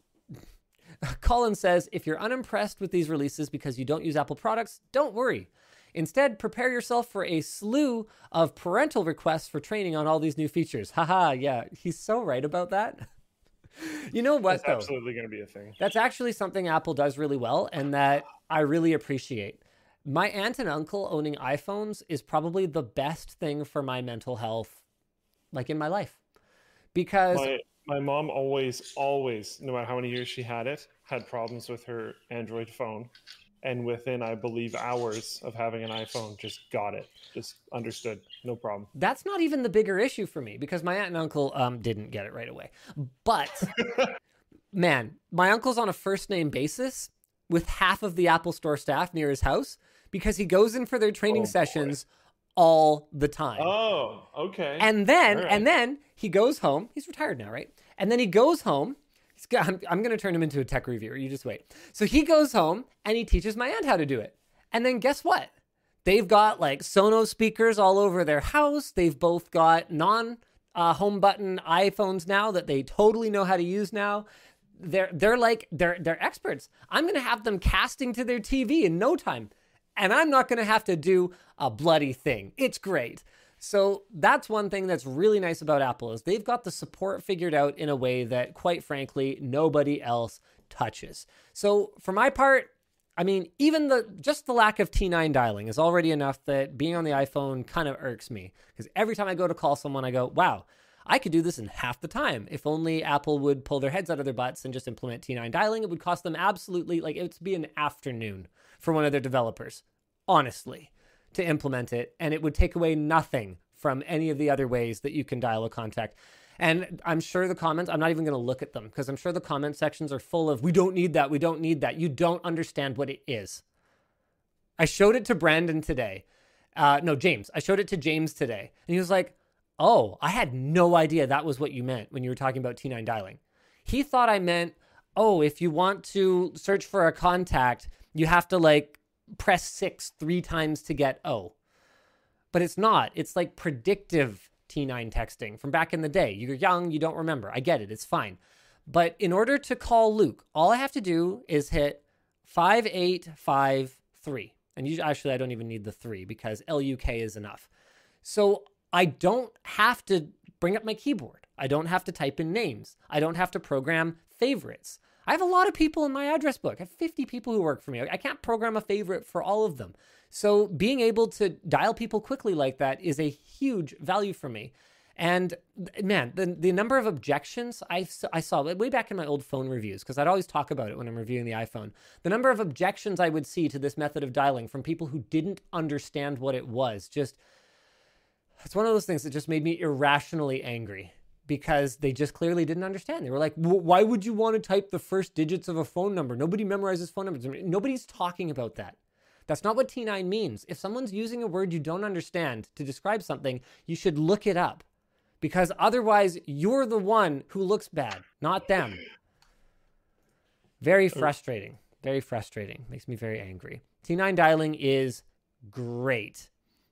Colin says, if you're unimpressed with these releases because you don't use Apple products, don't worry. Instead, prepare yourself for a slew of parental requests for training on all these new features. Haha, yeah, he's so right about that. You know what, That's though? absolutely going to be a thing. That's actually something Apple does really well and that I really appreciate. My aunt and uncle owning iPhones is probably the best thing for my mental health, like in my life. Because... My- My mom always, always, no matter how many years she had it, had problems with her Android phone. And within, I believe, hours of having an iPhone, just got it. Just understood. No problem. That's not even the bigger issue for me because my aunt and uncle um, didn't get it right away. But, man, my uncle's on a first name basis with half of the Apple Store staff near his house because he goes in for their training oh, sessions all the time. Oh, okay. And then, right. and then he goes home. He's retired now, right? And then he goes home. He's got, I'm, I'm going to turn him into a tech reviewer. You just wait. So he goes home and he teaches my aunt how to do it. And then guess what? They've got like Sonos speakers all over their house. They've both got non uh, home button iPhones now that they totally know how to use now. They're they're like they're they're experts. I'm going to have them casting to their T V in no time. And I'm not going to have to do a bloody thing. It's great. So that's one thing that's really nice about Apple is they've got the support figured out in a way that, quite frankly, nobody else touches. So for my part, I mean, even the just the lack of T nine dialing is already enough that being on the iPhone kind of irks me. Because every time I go to call someone, I go, wow, I could do this in half the time. If only Apple would pull their heads out of their butts and just implement T nine dialing, it would cost them absolutely, like, it would be an afternoon for one of their developers, honestly, to implement it. And it would take away nothing from any of the other ways that you can dial a contact. And I'm sure the comments, I'm not even going to look at them because I'm sure the comment sections are full of, we don't need that, we don't need that. You don't understand what it is. I showed it to Brandon today. Uh, no, James. I showed it to James today. And he was like, oh, I had no idea that was what you meant when you were talking about T nine dialing. He thought I meant, oh, if you want to search for a contact, you have to like press six three times to get O. But it's not. It's like predictive T nine texting from back in the day. You're young, you don't remember. I get it. It's fine. But in order to call Luke, all I have to do is hit five eight five three. And usually, actually, I don't even need the three because L U K is enough. So I don't have to bring up my keyboard. I don't have to type in names. I don't have to program favorites. I have a lot of people in my address book. I have fifty people who work for me. I can't program a favorite for all of them. So being able to dial people quickly like that is a huge value for me. And man, the, the number of objections I, I saw way back in my old phone reviews, because I'd always talk about it when I'm reviewing the iPhone, the number of objections I would see to this method of dialing from people who didn't understand what it was, just, it's one of those things that just made me irrationally angry because they just clearly didn't understand. They were like, why would you want to type the first digits of a phone number? Nobody memorizes phone numbers. Nobody's talking about that. That's not what T nine means. If someone's using a word you don't understand to describe something, you should look it up. Because otherwise, you're the one who looks bad, not them. Very frustrating. Very frustrating. Makes me very angry. T nine dialing is great.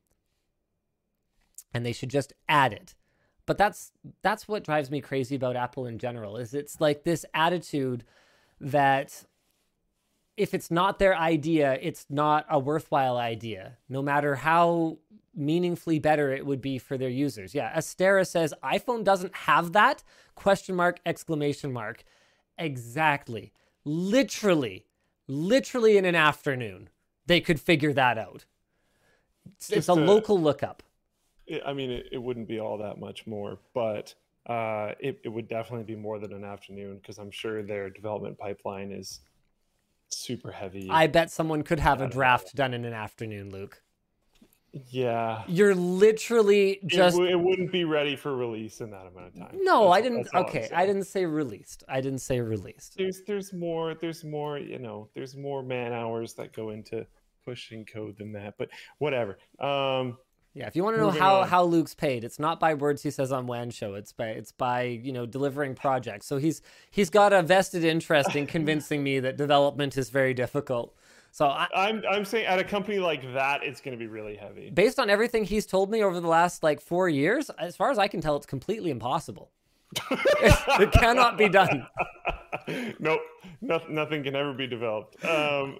And they should just add it. But that's that's what drives me crazy about Apple in general, is it's like this attitude that if it's not their idea, it's not a worthwhile idea, no matter how meaningfully better it would be for their users. Yeah, Astera says, iPhone doesn't have that? Question mark, exclamation mark. Exactly. Literally, literally in an afternoon, they could figure that out. It's, it's a, a local lookup. I mean, it, it wouldn't be all that much more, but uh, it, it would definitely be more than an afternoon because I'm sure their development pipeline is super heavy. I bet someone could have a draft done in an afternoon, Luke. Yeah. You're literally just... It, w- it wouldn't be ready for release in that amount of time. No, that's, I didn't... Okay, I didn't say released. I didn't say released. There's there's more, there's more, you know, there's more man hours that go into pushing code than that, but whatever. Um... Yeah, if you want to know how, how Luke's paid, it's not by words he says on WAN Show. It's by it's by you know delivering projects. So he's he's got a vested interest in convincing me that development is very difficult. So I, I'm I'm saying at a company like that, it's going to be really heavy. Based on everything he's told me over the last like four years, as far as I can tell, it's completely impossible. It cannot be done. Nope, no, nothing can ever be developed. Um...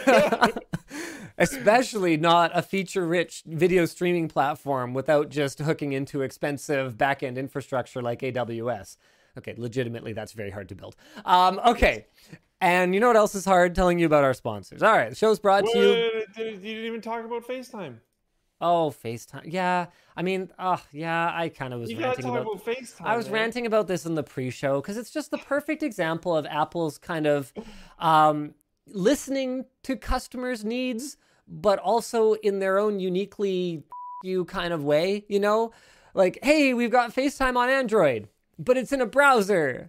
Especially not a feature-rich video streaming platform without just hooking into expensive back-end infrastructure like A W S. Okay, legitimately, that's very hard to build. Um, okay, and you know what else is hard? Telling you about our sponsors. All right, the show's brought to you... You didn't even talk about FaceTime. Oh, FaceTime. Yeah, I mean, oh, yeah, I kind of was you ranting gotta about... talk about FaceTime, I was man. ranting about this in the pre-show because it's just the perfect example of Apple's kind of um, listening to customers' needs, but also in their own uniquely you kind of way, you know? Like, hey, we've got FaceTime on Android, but it's in a browser.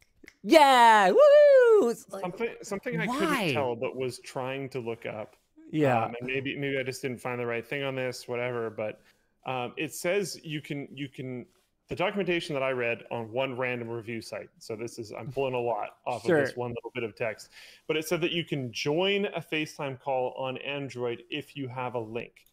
Yeah, woo! It's like, something something I why? couldn't tell, but was trying to look up. Yeah. Um, and maybe maybe I just didn't find the right thing on this, whatever. But um, it says you can you can the documentation that I read on one random review site. So this is I'm pulling a lot off Sure. of this one little bit of text. But it said that you can join a FaceTime call on Android if you have a link.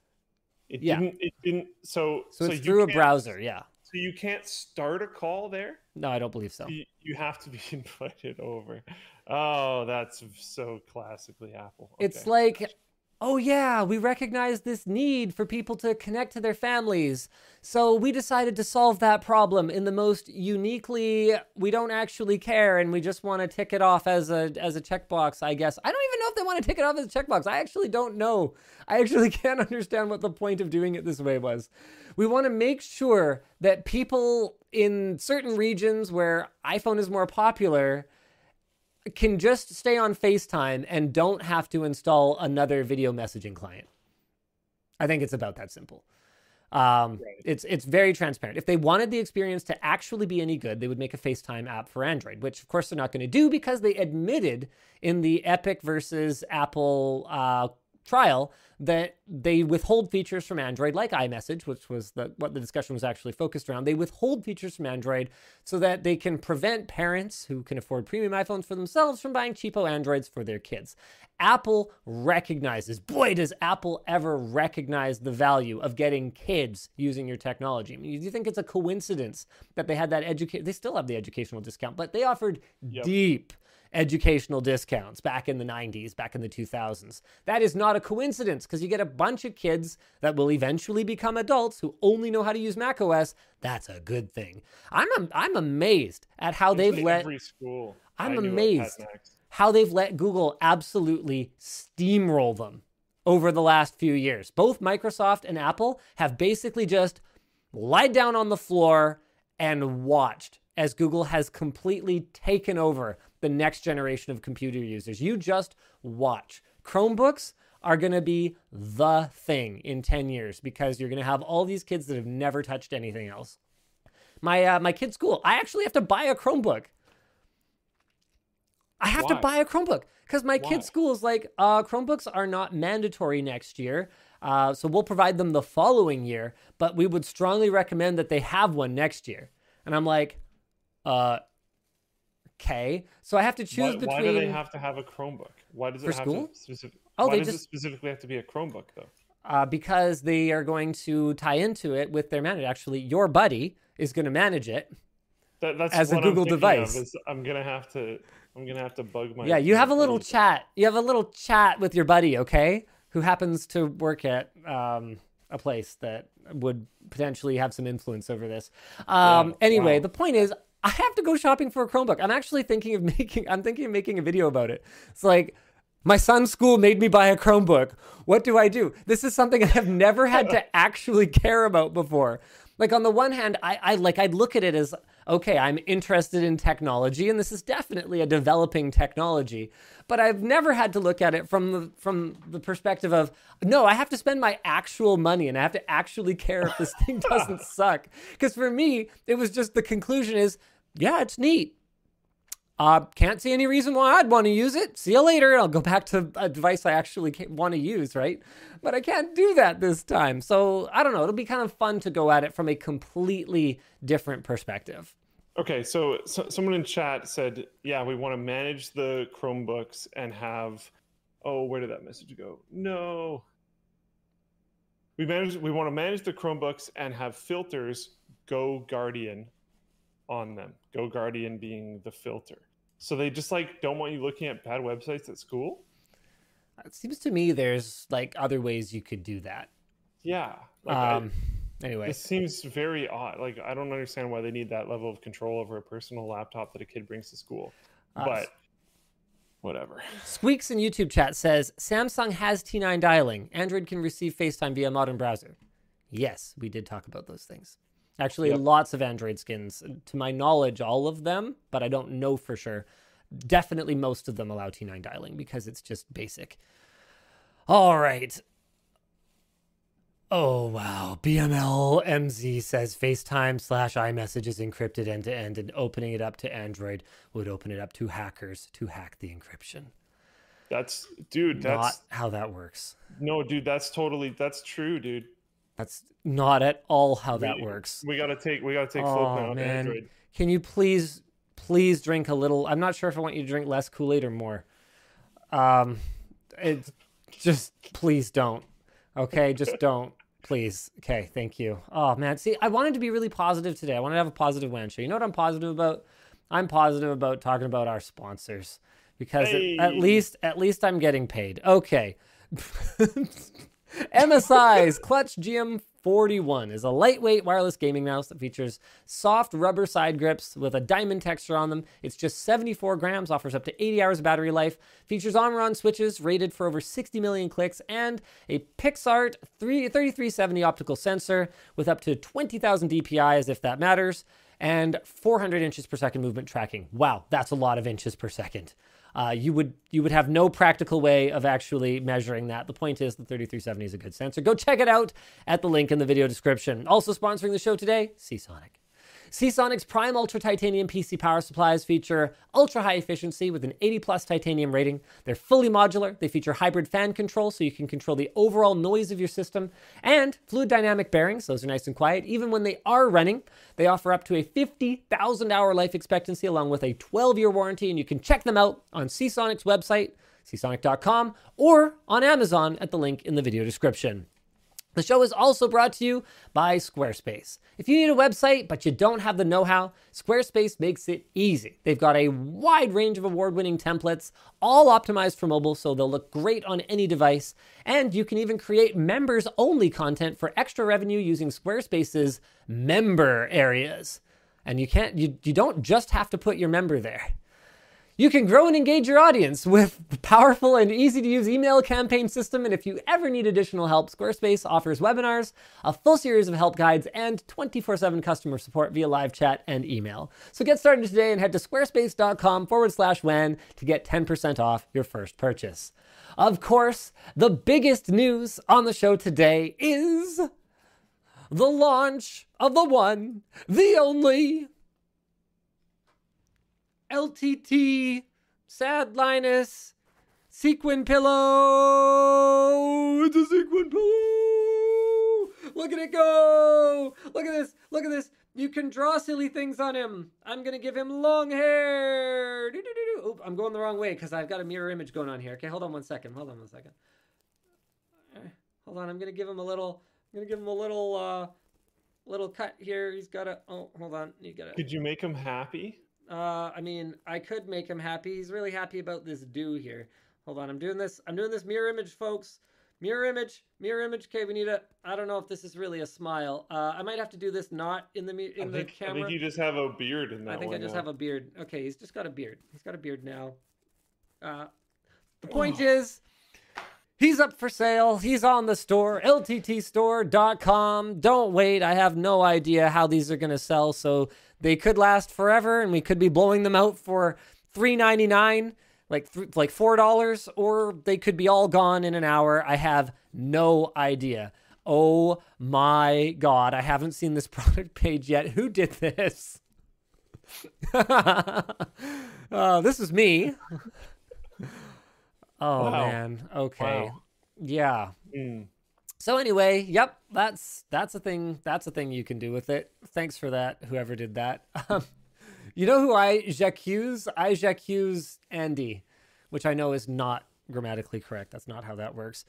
It Yeah. didn't it didn't so So so it's you through a can't- browser, yeah. So you can't start a call there? No, I don't believe so. You, you have to be invited over. Oh, that's so classically Apple. It's Okay. like, oh yeah, we recognize this need for people to connect to their families. So we decided to solve that problem in the most uniquely, we don't actually care and we just want to tick it off as a as a checkbox, I guess. I don't even know if they want to tick it off as a checkbox. I actually don't know. I actually can't understand what the point of doing it this way was. We want to make sure that people in certain regions where iPhone is more popular can just stay on FaceTime and don't have to install another video messaging client. I think it's about that simple. Um, Right. It's it's very transparent. If they wanted the experience to actually be any good, they would make a FaceTime app for Android, which of course they're not going to do because they admitted in the Epic versus Apple uh, trial that they withhold features from Android, like iMessage, which was the, what the discussion was actually focused around. They withhold features from Android so that they can prevent parents who can afford premium iPhones for themselves from buying cheapo Androids for their kids. Apple recognizes, boy, does Apple ever recognize the value of getting kids using your technology. I mean, do you think it's a coincidence that they had that educate? They still have the educational discount, but they offered yep. deep educational discounts back in the nineties, back in the two thousands. That is not a coincidence, because you get a bunch of kids that will eventually become adults who only know how to use macOS. That's a good thing. I'm I'm amazed at how they've let every school. I'm amazed how they've let Google absolutely steamroll them over the last few years. Both Microsoft and Apple have basically just lied down on the floor and watched as Google has completely taken over the next generation of computer users. You just watch. Chromebooks are going to be the thing in ten years, because you're going to have all these kids that have never touched anything else. My uh, my kid's school, I actually have to buy a Chromebook. I have Why? to buy a Chromebook because my Why? kid's school is like, uh, Chromebooks are not mandatory next year. Uh, so we'll provide them the following year, but we would strongly recommend that they have one next year. And I'm like, uh, okay. So I have to choose why, between. Why do they have to have a Chromebook? Why does it For have school? to specific, Oh, why they does just- it specifically have to be a Chromebook though? Uh, because they are going to tie into it with their manager. Actually, your buddy is going to manage it. That, that's as a what Google I'm thinking device. Of, is I'm gonna have to. I'm gonna have to bug my. Yeah, you have a my little buddies. chat. You have a little chat with your buddy, okay? Who happens to work at um, a place that would potentially have some influence over this. Um, Yeah, anyway, wow. the point is, I have to go shopping for a Chromebook. I'm actually thinking of making. I'm thinking of making a video about it. It's like, my son's school made me buy a Chromebook. What do I do? This is something I have never had to actually care about before. Like, on the one hand, I, I like I'd look at it as, okay, I'm interested in technology, and this is definitely a developing technology. But I've never had to look at it from the from the perspective of, no, I have to spend my actual money, and I have to actually care if this thing doesn't suck. Because for me, it was just the conclusion is, yeah, it's neat. Uh, can't see any reason why I'd want to use it. See you later. I'll go back to a device I actually want to use, right? But I can't do that this time. So I don't know. It'll be kind of fun to go at it from a completely different perspective. Okay, so, so someone in chat said, yeah, we want to manage the Chromebooks and have. Oh, where did that message go? No. We manage. We want to manage the Chromebooks and have filters Go Guardian on them. Go Guardian being the filter. So they just like don't want you looking at bad websites at school? It seems to me there's like other ways you could do that. Yeah. Like, Um, I, anyway, it seems very odd. Like I don't understand why they need that level of control over a personal laptop that a kid brings to school. Uh, But whatever. Squeaks in YouTube chat says, Samsung has T nine dialing. Android can receive FaceTime via modern browser. Yes, we did talk about those things. Actually, Yep. lots of Android skins. To my knowledge, all of them, but I don't know for sure. Definitely most of them allow T nine dialing because it's just basic. All right. Oh, wow. B M L M Z says FaceTime slash iMessage is encrypted end to end, and opening it up to Android would open it up to hackers to hack the encryption. That's dude, that's Not how that works. no dude, that's totally that's true, dude. That's not at all how that we, works. We gotta take we gotta take Oh, Float now on man. Android. Can you please, please drink a little? I'm not sure if I want you to drink less Kool-Aid or more. Um, it's just please don't. Okay, just don't. Please. Okay, thank you. Oh man, see, I wanted to be really positive today. I wanted to have a positive WAN show. You know what I'm positive about? I'm positive about talking about our sponsors because Hey. at, at least, at least I'm getting paid. Okay. M S I's Clutch G M forty-one is a lightweight wireless gaming mouse that features soft rubber side grips with a diamond texture on them. It's just seventy-four grams, offers up to eighty hours of battery life, features on-run switches rated for over sixty million clicks, and a PixArt thirty-three seventy optical sensor with up to twenty thousand D P I, as if that matters, and four hundred inches per second movement tracking. Wow, that's a lot of inches per second. Uh, you would you would have no practical way of actually measuring that. The point is the thirty-three seventy is a good sensor. Go check it out at the link in the video description. Also sponsoring the show today, Seasonic. Seasonic's Prime Ultra Titanium P C power supplies feature ultra high efficiency with an eighty plus titanium rating. They're fully modular. They feature hybrid fan control so you can control the overall noise of your system, and fluid dynamic bearings. Those are nice and quiet even when they are running. They offer up to a fifty thousand hour life expectancy along with a twelve year warranty, and you can check them out on Seasonic's website, seasonic dot com, or on Amazon at the link in the video description. The show is also brought to you by Squarespace. If you need a website but you don't have the know-how, Squarespace makes it easy. They've got a wide range of award-winning templates, all optimized for mobile, so they'll look great on any device. And you can even create members-only content for extra revenue using Squarespace's member areas. And you can't, you, you don't just have to put your member there. You can grow and engage your audience with the powerful and easy-to-use email campaign system, and if you ever need additional help, Squarespace offers webinars, a full series of help guides, and twenty-four seven customer support via live chat and email. So get started today and head to squarespace.com forward slash WAN to get ten percent off your first purchase. Of course, the biggest news on the show today is the launch of the one, the only L T T Sad Linus Sequin Pillow. It's a sequin pillow. Look at it go. Look at this. Look at this. You can draw silly things on him. I'm going to give him long hair. Doo-doo-doo-doo. Oop, I'm going the wrong way because I've got a mirror image going on here. Okay, hold on one second. Hold on one second. Hold on. I'm going to give him a little, I'm going to give him a little, uh, little cut here. He's got a, oh, hold on. You got to. Could you make him happy? Uh, I mean, I could make him happy. He's really happy about this do here. Hold on, I'm doing this. I'm doing this mirror image, folks. Mirror image, mirror image. Okay, we need a. I don't know if this is really a smile. Uh, I might have to do this not in the in I the think, camera. I think you just have a beard in that one. I think one I just now. have a beard. Okay, he's just got a beard. He's got a beard now. Uh, the point is, he's up for sale. He's on the store, L T T store dot com. Don't wait. I have no idea how these are going to sell, so they could last forever, and we could be blowing them out for three ninety-nine, like th- like four dollars, or they could be all gone in an hour. I have no idea. Oh my God, I haven't seen this product page yet. Who did this? uh, this is me. Oh, wow. man. Okay. Wow. Yeah. Mm. So anyway, yep, that's that's a thing. That's a thing you can do with it. Thanks for that, whoever did that. Um, you know who I j'accuse? I j'accuse Andy, which I know is not grammatically correct. That's not how that works.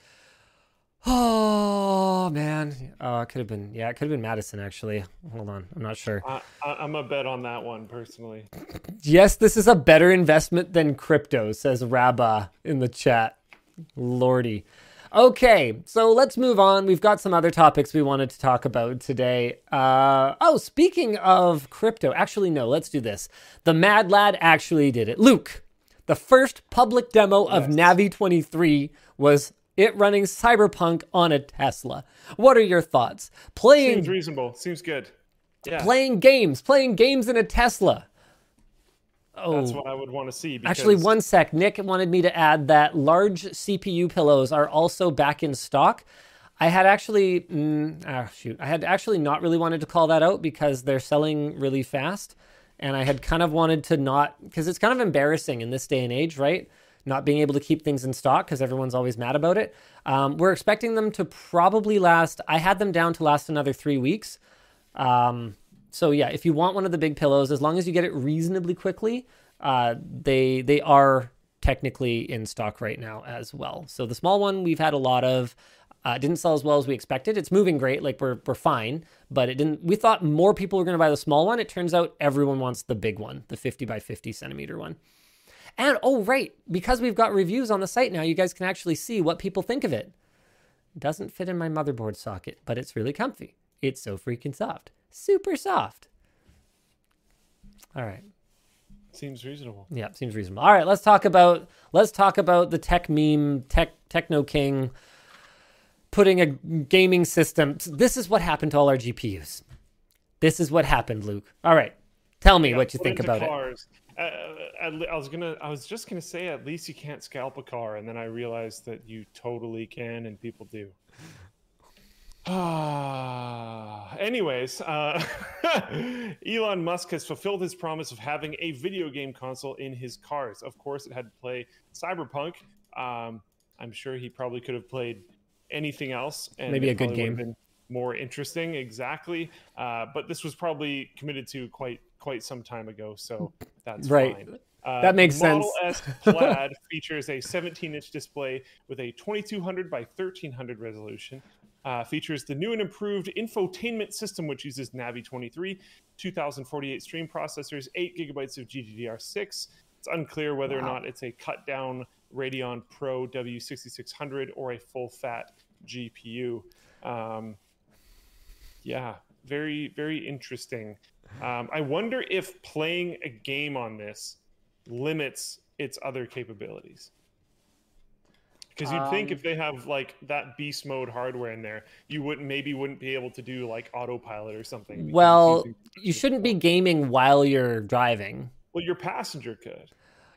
Oh man, oh, it could have been. Yeah, it could have been Madison actually. Hold on, I'm not sure. I, I, I'm a bet on that one personally. Yes, this is a better investment than crypto, says Rabba in the chat. Lordy. Okay, so let's move on. We've got some other topics we wanted to talk about today. Uh, oh, speaking of crypto, actually, no, let's do this. The Mad Lad actually did it. Luke, the first public demo of Yes. Navi twenty-three was it running Cyberpunk on a Tesla. What are your thoughts? Playing, Seems reasonable. Seems good. Yeah, playing games, playing games in a Tesla. Oh, that's what I would want to see. Because actually, one sec. Nick wanted me to add that large C P U pillows are also back in stock. I had actually, mm, ah, shoot, I had actually not really wanted to call that out because they're selling really fast. And I had kind of wanted to not, because it's kind of embarrassing in this day and age, right? Not being able to keep things in stock because everyone's always mad about it. Um, we're expecting them to probably last, I had them down to last another three weeks. Um, So yeah, if you want one of the big pillows, as long as you get it reasonably quickly, uh, they they are technically in stock right now as well. So the small one we've had a lot of. Uh, didn't sell as well as we expected. It's moving great, like we're we're fine, but it didn't. We thought more people were going to buy the small one. It turns out everyone wants the big one, the fifty by fifty centimeter one. And oh right, because we've got reviews on the site now, you guys can actually see what people think of it. Doesn't fit in my motherboard socket, but it's really comfy. It's so freaking soft. Super soft. All right. seems reasonable. Yeah, seems reasonable. All right, let's talk about let's talk about the tech meme, tech techno king putting a gaming system. This is what happened to all our G P Us. This is what happened, Luke. All right. Tell me Yeah, what you put think into about cars. it. Uh, I was gonna. I was just gonna say, at least you can't scalp a car, and then I realized that you totally can, and people do. Ah. anyways, uh, Elon Musk has fulfilled his promise of having a video game console in his cars. Of course, it had to play Cyberpunk. Um, I'm sure he probably could have played anything else, and Maybe a it good probably would have game. been more interesting. Exactly. Uh, but this was probably committed to quite quite some time ago, so that's Right. fine. Uh, That makes the Model sense. S Plaid features a seventeen inch display with a twenty-two hundred by thirteen hundred resolution. Uh, features the new and improved infotainment system, which uses Navi twenty-three, two thousand forty-eight stream processors, eight gigabytes of G D D R six. It's unclear whether Wow. or not it's a cut down Radeon Pro W sixty-six hundred or a full fat G P U. Um, yeah, very, very interesting. Um, I wonder if playing a game on this limits its other capabilities. Because you'd think Um, if they have like that beast mode hardware in there, you wouldn't maybe wouldn't be able to do like autopilot or something. because it's Well, using- you shouldn't be gaming while you're driving. Well, your passenger could.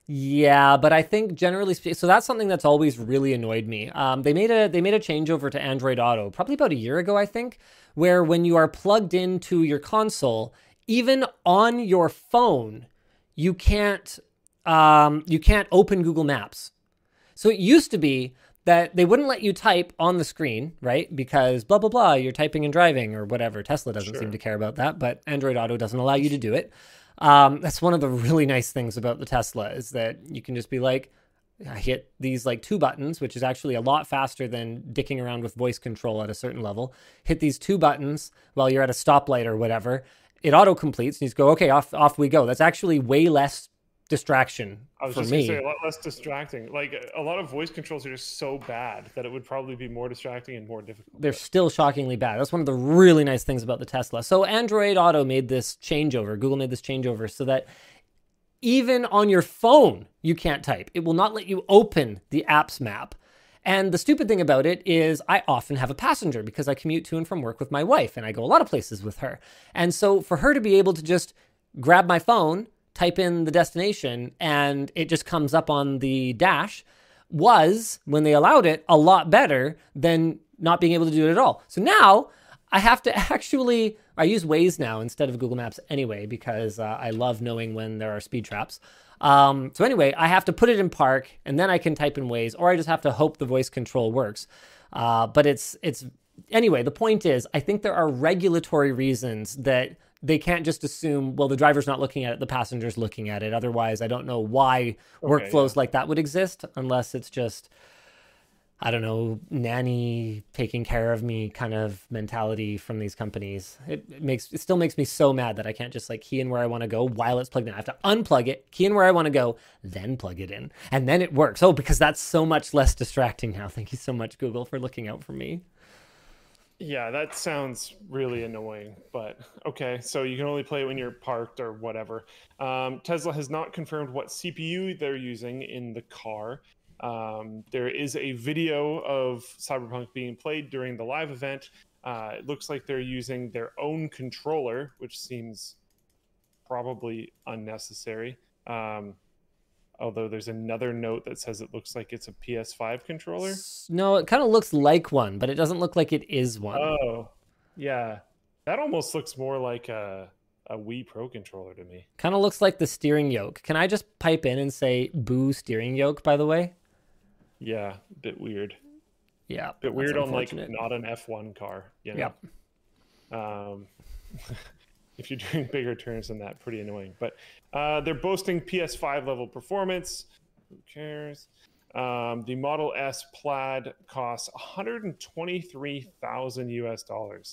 Yeah, but I think generally speaking, so that's something that's always really annoyed me. Um, they made a they made a changeover to Android Auto probably about a year ago, I think, where when you are plugged into your console, even on your phone, you can't um, you can't open Google Maps. So it used to be that they wouldn't let you type on the screen, right? Because blah, blah, blah, you're typing and driving or whatever. Tesla doesn't Sure. seem to care about that, but Android Auto doesn't allow you to do it. Um, that's one of the really nice things about the Tesla is that you can just be like, I hit these like two buttons, which is actually a lot faster than dicking around with voice control at a certain level. Hit these two buttons while you're at a stoplight or whatever. It auto completes and you just go, okay, off, off we go. That's actually way less distraction I was for just me. gonna say a lot less distracting. Like a lot of voice controls are just so bad that it would probably be more distracting and more difficult. They're still shockingly bad. That's one of the really nice things about the Tesla. So Android Auto made this changeover. Google made this changeover so that even on your phone, you can't type. It will not let you open the apps map. And the stupid thing about it is I often have a passenger because I commute to and from work with my wife and I go a lot of places with her. And so for her to be able to just grab my phone, type in the destination, and it just comes up on the dash was, when they allowed it, a lot better than not being able to do it at all. So now I have to actually, I use Waze now instead of Google Maps anyway, because uh, I love knowing when there are speed traps. Um, so anyway, I have to put it in park and then I can type in Waze, or I just have to hope the voice control works. Uh, but it's, it's, anyway, the point is, I think there are regulatory reasons that they can't just assume, well, the driver's not looking at it, the passenger's looking at it. Otherwise, I don't know why Okay, workflows yeah. like that would exist unless it's just, I don't know, nanny taking care of me kind of mentality from these companies. It, it makes it still makes me so mad that I can't just like key in where I want to go while it's plugged in. I have to unplug it, key in where I want to go, then plug it in, and then it works. Oh, because that's so much less distracting now. Thank you so much, Google, for looking out for me. Yeah, that sounds really annoying, but okay. So you can only play it when you're parked or whatever. Um, Tesla has not confirmed what C P U they're using in the car. Um, there is a video of Cyberpunk being played during the live event. Uh, it looks like they're using their own controller, which seems probably unnecessary. Um, although there's another note that says it looks like it's a P S five controller. No, it kind of looks like one, but it doesn't look like it is one. Oh, yeah. That almost looks more like a, a Wii Pro controller to me. Kind of looks like the steering yoke. Can I just pipe in and say boo steering yoke, by the way? Yeah, bit weird. Yeah. Bit weird that's on like unfortunate. not an F one car. You know? Yep. Um, if you're doing bigger turns than that, pretty annoying. But uh, they're boasting P S five level performance. Who cares? Um, the Model S Plaid costs one hundred twenty-three thousand U S dollars.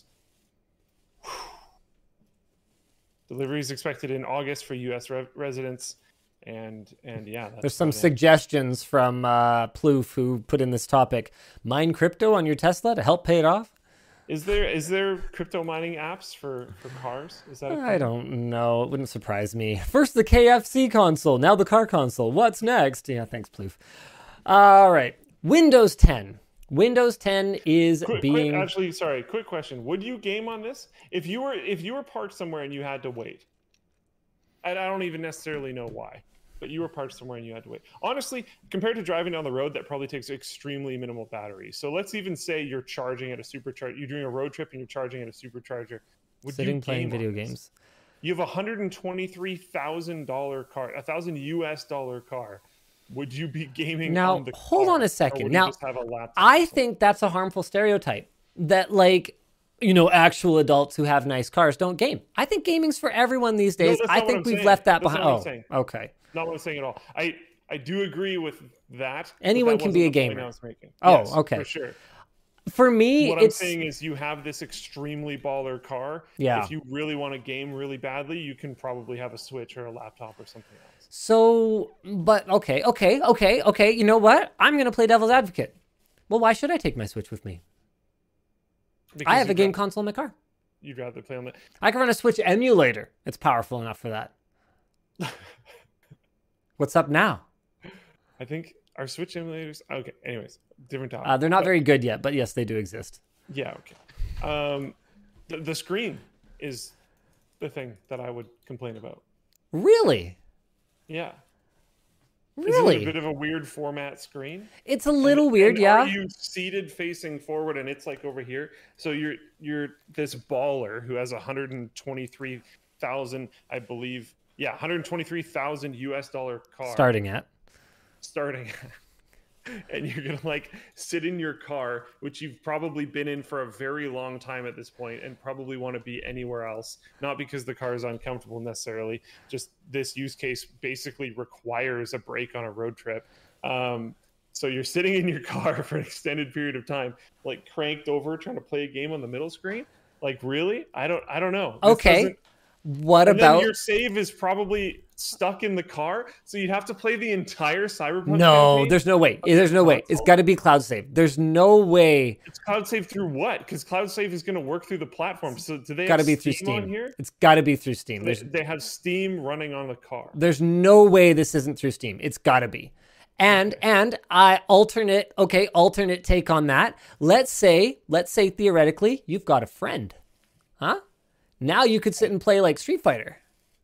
Delivery is expected in August for U S re- residents. And and yeah, that's There's some about it. suggestions from uh, Plouffe who put in this topic. Mine crypto on your Tesla to help pay it off? Is there is there crypto mining apps for, for cars? Is that a I thing? don't know. It wouldn't surprise me. First the K F C console, now the car console. What's next? Yeah, thanks, Plouffe. All right. Windows ten. Windows ten is Quick, being... quick, actually, sorry. Quick question: would you game on this if you were if you were parked somewhere and you had to wait? And I don't even necessarily know why, but you were parked somewhere and you had to wait. Honestly, compared to driving down the road, that probably takes extremely minimal battery. So let's even say you're charging at a supercharger. You're doing a road trip and you're charging at a supercharger. Would Sitting you playing game video on this? games. You have a hundred and twenty-three thousand dollar car, a thousand U S dollar car. Would you be gaming Now, on the hold car, on a or second. would you Now, just have a laptop? I think that's a harmful stereotype that, like, you know, actual adults who have nice cars don't game. I think gaming's for everyone these days. that's I not what think I'm we've saying. left that That's behind. not what I'm Oh, saying. okay. Not what I'm saying at all. I I do agree with that. but Anyone that can wasn't be a the point gamer. I was making. Oh, Yes, okay. for sure. For me, What I'm it's saying is, you have this extremely baller car. Yeah. If you really want to game really badly, you can probably have a Switch or a laptop or something else. so. But okay, okay, okay, okay. You know what? I'm gonna play devil's advocate. Well, why should I take my Switch with me? Because I have a you'd game ra- console in my car. You'd rather play on the. I can run a Switch emulator. It's powerful enough for that. What's up now? I think our Switch emulators. Okay. Anyways, different topic. Uh, they're not very good yet, but yes, they do exist. Yeah. Okay. Um, the, the screen is the thing that I would complain about. Really? Yeah. Really? Is it a bit of a weird format screen? It's a little And- weird, and yeah. Are you seated facing forward and it's like over here? So you're you're this baller who has one hundred twenty-three thousand, I believe. Yeah, one hundred twenty-three thousand U S dollar car Starting at. starting. And you're gonna like sit in your car, which you've probably been in for a very long time at this point, and probably want to be anywhere else. Not because the car is uncomfortable necessarily, just this use case basically requires a break on a road trip. Um, so you're sitting in your car for an extended period of time, like cranked over, trying to play a game on the middle screen. Like, really? I don't. I don't know. This Okay. doesn't- What And then about your save is probably stuck in the car, so you'd have to play the entire Cyberpunk. No, campaign? there's no way. There's no way. It's got to be cloud save. There's no way. It's cloud save through what? Because cloud save is going to work through the platform. So do they Got to have be through Steam on Steam. here? It's got to be through Steam. They, There's they have Steam running on the car. there's no way this isn't through Steam. It's got to be. And and I alternate, okay, alternate take on that. Let's say, let's say theoretically, you've got a friend. Huh? Now you could sit and play like Street Fighter.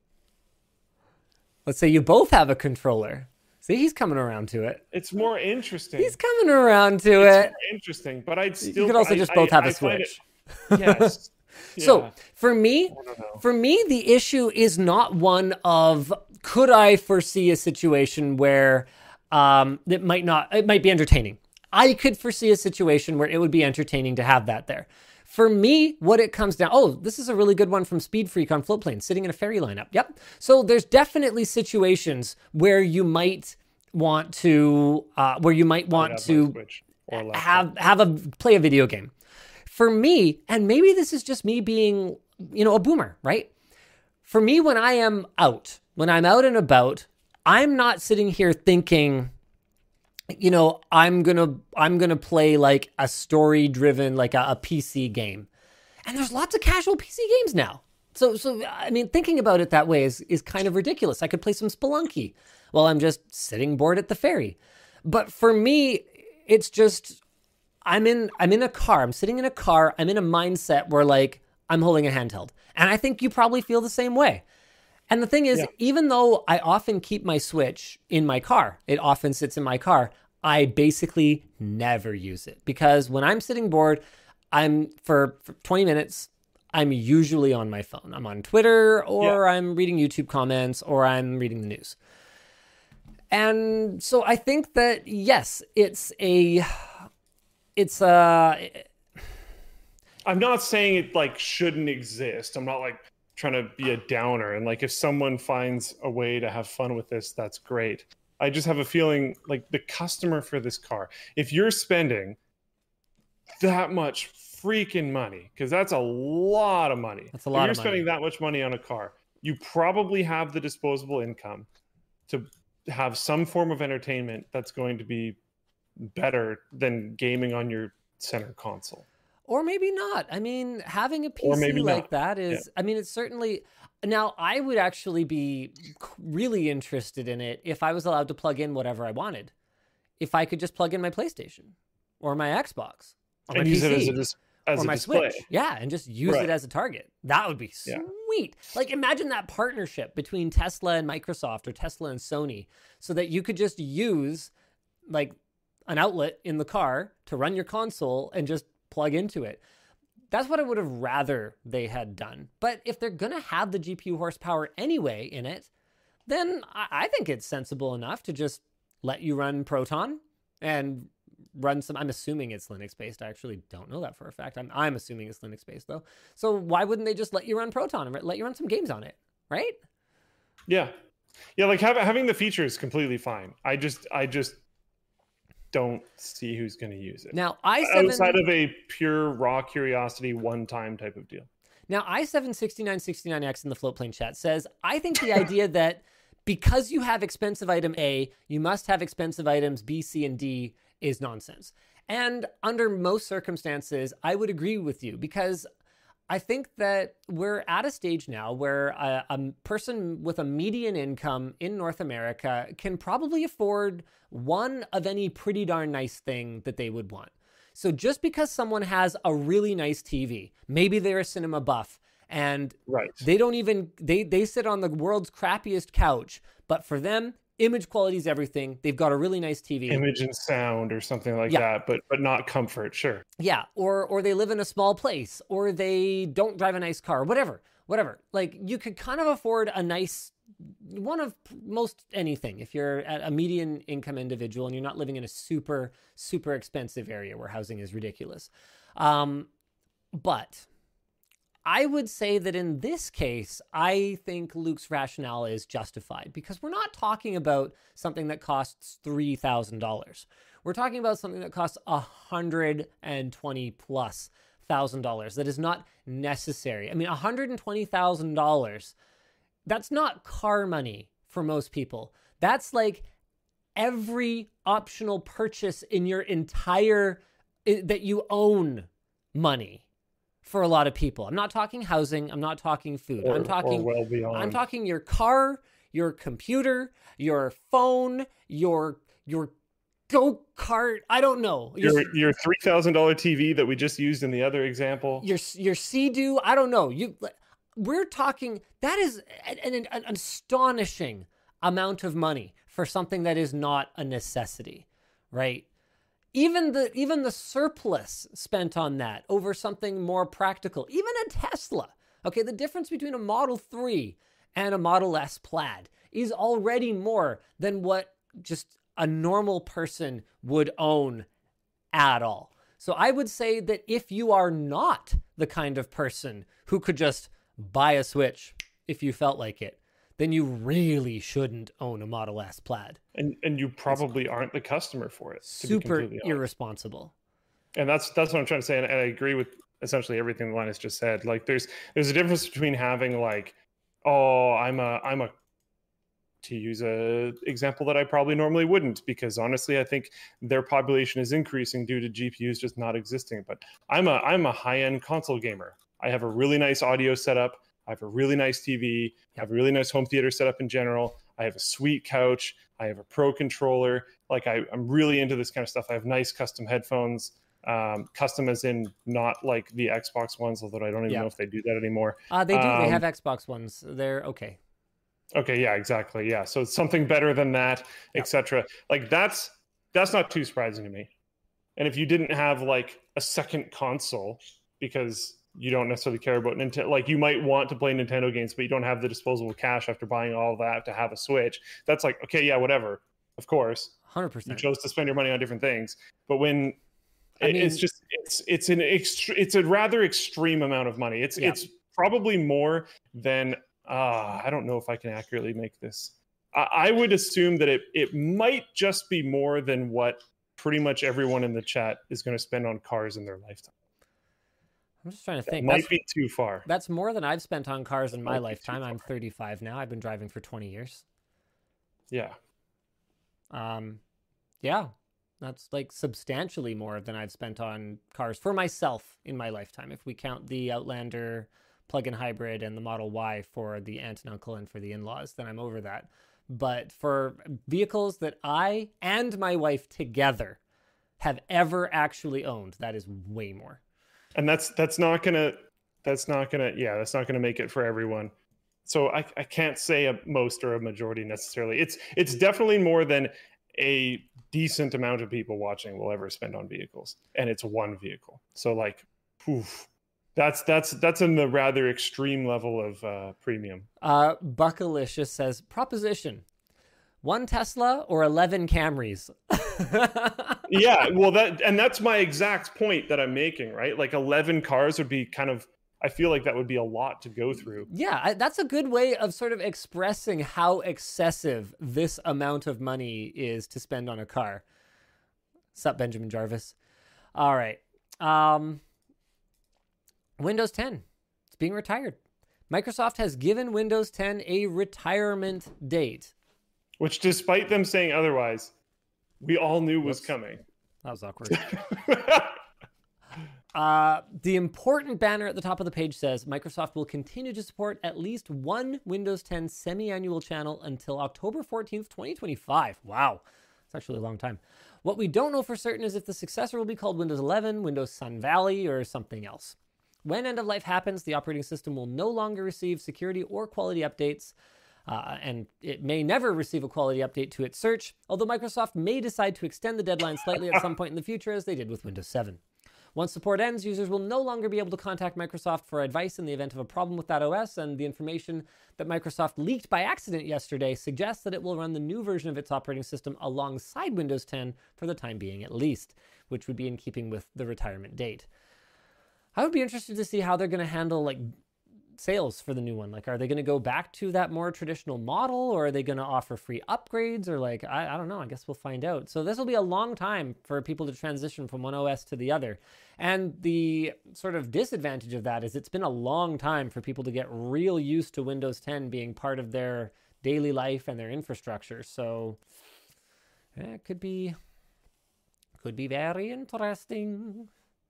Let's say you both have a controller. See, he's coming around to it. It's more interesting. He's coming around to It's it. more interesting, but I'd still. You could also I- just I- both have I a find it- Switch. yes. So Yeah. for me, I don't know. for me, the issue is not one of could I foresee a situation where um, it might not, it might be entertaining. I could foresee a situation where it would be entertaining to have that there. For me, what it comes down, oh, this is a really good one from Speed Freak on Floatplane, sitting in a ferry lineup. Yep. So there's definitely situations where you might want to, uh, where you might want I'd have my to Switch or laptop. have have a play a video game. For me, and maybe this is just me being, you know, a boomer, right? For me, when I am out, when I'm out and about, I'm not sitting here thinking, you know, I'm gonna I'm gonna play like a story driven, like a, a P C game. And there's lots of casual P C games now. So so I mean, thinking about it that way is is kind of ridiculous. I could play some Spelunky while I'm just sitting bored at the ferry. But for me, it's just I'm in I'm in a car. I'm sitting in a car. I'm in a mindset where like I'm holding a handheld. And I think you probably feel the same way. And the thing is, Yeah. even though I often keep my Switch in my car, it often sits in my car, I basically never use it because when I'm sitting bored, I'm for, for twenty minutes, I'm usually on my phone. I'm on Twitter or I'm reading YouTube comments or I'm reading the news. And so I think that, yes, it's a, it's a, I'm not saying it like shouldn't exist. I'm not like trying to be a downer. And like if someone finds a way to have fun with this, that's great. I just have a feeling like the customer for this car, if you're spending that much freaking money, because that's a lot of money. That's a lot if you're of money. spending that much money on a car, you probably have the disposable income to have some form of entertainment that's going to be better than gaming on your center console. Or maybe not. I mean, having a P C Or maybe like not. that is, I mean, it's certainly, now I would actually be really interested in it if I was allowed to plug in whatever I wanted. If I could just plug in my PlayStation or my Xbox or my And use P C it as a, dis- as or a my display. Switch. Yeah, and just use Right. it as a target. That would be Yeah. sweet. Like imagine that partnership between Tesla and Microsoft or Tesla and Sony so that you could just use like an outlet in the car to run your console and just plug into it. That's what I would have rather they had done. But if they're going to have the G P U horsepower anyway in it, then I think it's sensible enough to just let you run Proton and run some, I'm assuming it's Linux-based. I actually don't know that for a fact. I'm, I'm assuming it's Linux-based, though. So why wouldn't they just let you run Proton and let you run some games on it, right? Yeah. Yeah, like have, having the feature is completely fine. I just, I just don't see who's going to use it. Now, i seven... outside of a pure raw curiosity one-time type of deal. Now, i seven sixty-nine sixty-nine X in the Floatplane chat says, I think the idea that because you have expensive item A, you must have expensive items B, C, and D is nonsense. And under most circumstances, I would agree with you, because I think that we're at a stage now where a, a person with a median income in North America can probably afford one of any pretty darn nice thing that they would want. So just because someone has a really nice T V, maybe they're a cinema buff, and right. they don't even, they, they sit on the world's crappiest couch, but for them, image quality is everything. They've got a really nice T V. Image and sound or something like yeah. that, but but not comfort, sure. Yeah, or or they live in a small place, or they don't drive a nice car, whatever, whatever. Like, you could kind of afford a nice, one of most anything if you're a median income individual and you're not living in a super, super expensive area where housing is ridiculous. Um, but I would say that in this case, I think Luke's rationale is justified, because we're not talking about something that costs three thousand dollars. We're talking about something that costs one hundred twenty plus thousand dollars. That is not necessary. I mean, one hundred twenty thousand dollars, that's not car money for most people. That's like every optional purchase in your entire, that you own money. For a lot of people, I'm not talking housing. I'm not talking food. Or, I'm talking well beyond. I'm talking your car, your computer, your phone, your your go-kart. I don't know. Your your, your three thousand dollar T V that we just used in the other example. Your your Sea-Doo. I don't know. You. We're talking. That is an, an, an astonishing amount of money for something that is not a necessity, right? Even the even the surplus spent on that over something more practical, even a Tesla. Okay, the difference between a Model three and a Model S Plaid is already more than what just a normal person would own at all. So I would say that if you are not the kind of person who could just buy a Switch if you felt like it, then you really shouldn't own a Model S Plaid. And and you probably aren't the customer for it. Super irresponsible. And that's that's what I'm trying to say. And, and I agree with essentially everything Linus just said. Like there's there's a difference between having like, oh, I'm a I'm a to use a example that I probably normally wouldn't, because honestly I think their population is increasing due to G P Us just not existing. But I'm a I'm a high-end console gamer. I have a really nice audio setup. I have a really nice T V. I have a really nice home theater setup in general. I have a sweet couch. I have a pro controller. Like I, I'm really into this kind of stuff. I have nice custom headphones. Um, custom as in not like the Xbox ones, although I don't even yeah. know if they do that anymore. Uh, they do. Um, they have Xbox ones. They're okay. Okay, yeah, exactly. Yeah, so it's something better than that, yeah. et cetera. Like that's that's not too surprising to me. And if you didn't have like a second console because you don't necessarily care about Nintendo, like you might want to play Nintendo games, but you don't have the disposable cash after buying all that to have a Switch. That's like, okay, yeah, whatever. Of course, one hundred percent. You chose to spend your money on different things. But when I it, mean, it's just it's it's an ext- it's a rather extreme amount of money. It's yeah. it's probably more than uh, I don't know if I can accurately make this. I, I would assume that it it might just be more than what pretty much everyone in the chat is going to spend on cars in their lifetime. I'm just trying to think. That might that's, be too far. That's more than I've spent on cars in my lifetime. I'm thirty-five now. I've been driving for twenty years. Yeah. Um, yeah, that's like substantially more than I've spent on cars for myself in my lifetime. If we count the Outlander plug-in hybrid and the Model Y for the aunt and uncle and for the in-laws, then I'm over that. But for vehicles that I and my wife together have ever actually owned, that is way more. And that's that's not gonna that's not gonna yeah that's not gonna make it for everyone. So I I can't say a most or a majority necessarily. It's it's definitely more than a decent amount of people watching will ever spend on vehicles, and it's one vehicle. So like, poof, That's that's that's in the rather extreme level of uh, premium. Uh, Buckalicious says, proposition, one Tesla or eleven Camrys? Yeah, well, that and that's my exact point that I'm making, right? Like eleven cars would be kind of, I feel like that would be a lot to go through. Yeah, I, that's a good way of sort of expressing how excessive this amount of money is to spend on a car. Sup, Benjamin Jarvis? All right. Um, Windows ten. It's being retired. Microsoft has given Windows ten a retirement date. Which, despite them saying otherwise, we all knew was Whoops. coming. That was awkward. uh, the important banner at the top of the page says Microsoft will continue to support at least one Windows ten semi-annual channel until October fourteenth, twenty twenty-five. Wow. It's actually a long time. What we don't know for certain is if the successor will be called Windows eleven, Windows Sun Valley, or something else. When end of life happens, the operating system will no longer receive security or quality updates, uh, and it may never receive a quality update to its search, although Microsoft may decide to extend the deadline slightly at some point in the future, as they did with Windows seven. Once support ends, users will no longer be able to contact Microsoft for advice in the event of a problem with that O S, and the information that Microsoft leaked by accident yesterday suggests that it will run the new version of its operating system alongside Windows ten for the time being at least, which would be in keeping with the retirement date. I would be interested to see how they're going to handle like sales for the new one. Like, are they going to go back to that more traditional model, or are they going to offer free upgrades, or like, I, I don't know. I guess we'll find out. So this will be a long time for people to transition from one O S to the other. And the sort of disadvantage of that is it's been a long time for people to get real used to Windows ten being part of their daily life and their infrastructure. So yeah, it could be, could be very interesting.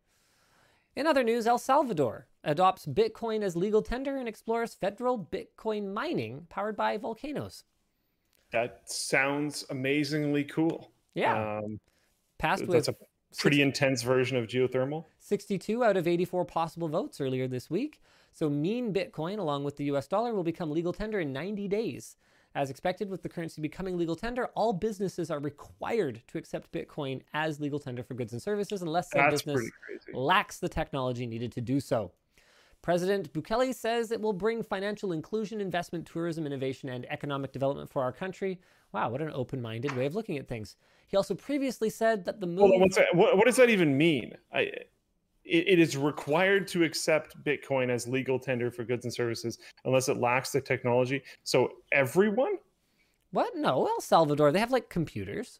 In other news, El Salvador adopts Bitcoin as legal tender and explores federal Bitcoin mining powered by volcanoes. That sounds amazingly cool. Yeah. Um, Passed that's with a pretty intense version of geothermal. sixty-two out of eighty-four possible votes earlier this week. So mean Bitcoin, along with the U S dollar, will become legal tender in ninety days. As expected, with the currency becoming legal tender, all businesses are required to accept Bitcoin as legal tender for goods and services unless said That's business pretty crazy. lacks the technology needed to do so. President Bukele says it will bring financial inclusion, investment, tourism, innovation, and economic development for our country. Wow, what an open-minded way of looking at things. He also previously said that the move... Hold on, what's that? What, what does that even mean? I, it, it is required to accept Bitcoin as legal tender for goods and services unless it lacks the technology. So everyone? What? No, El Salvador, they have like computers.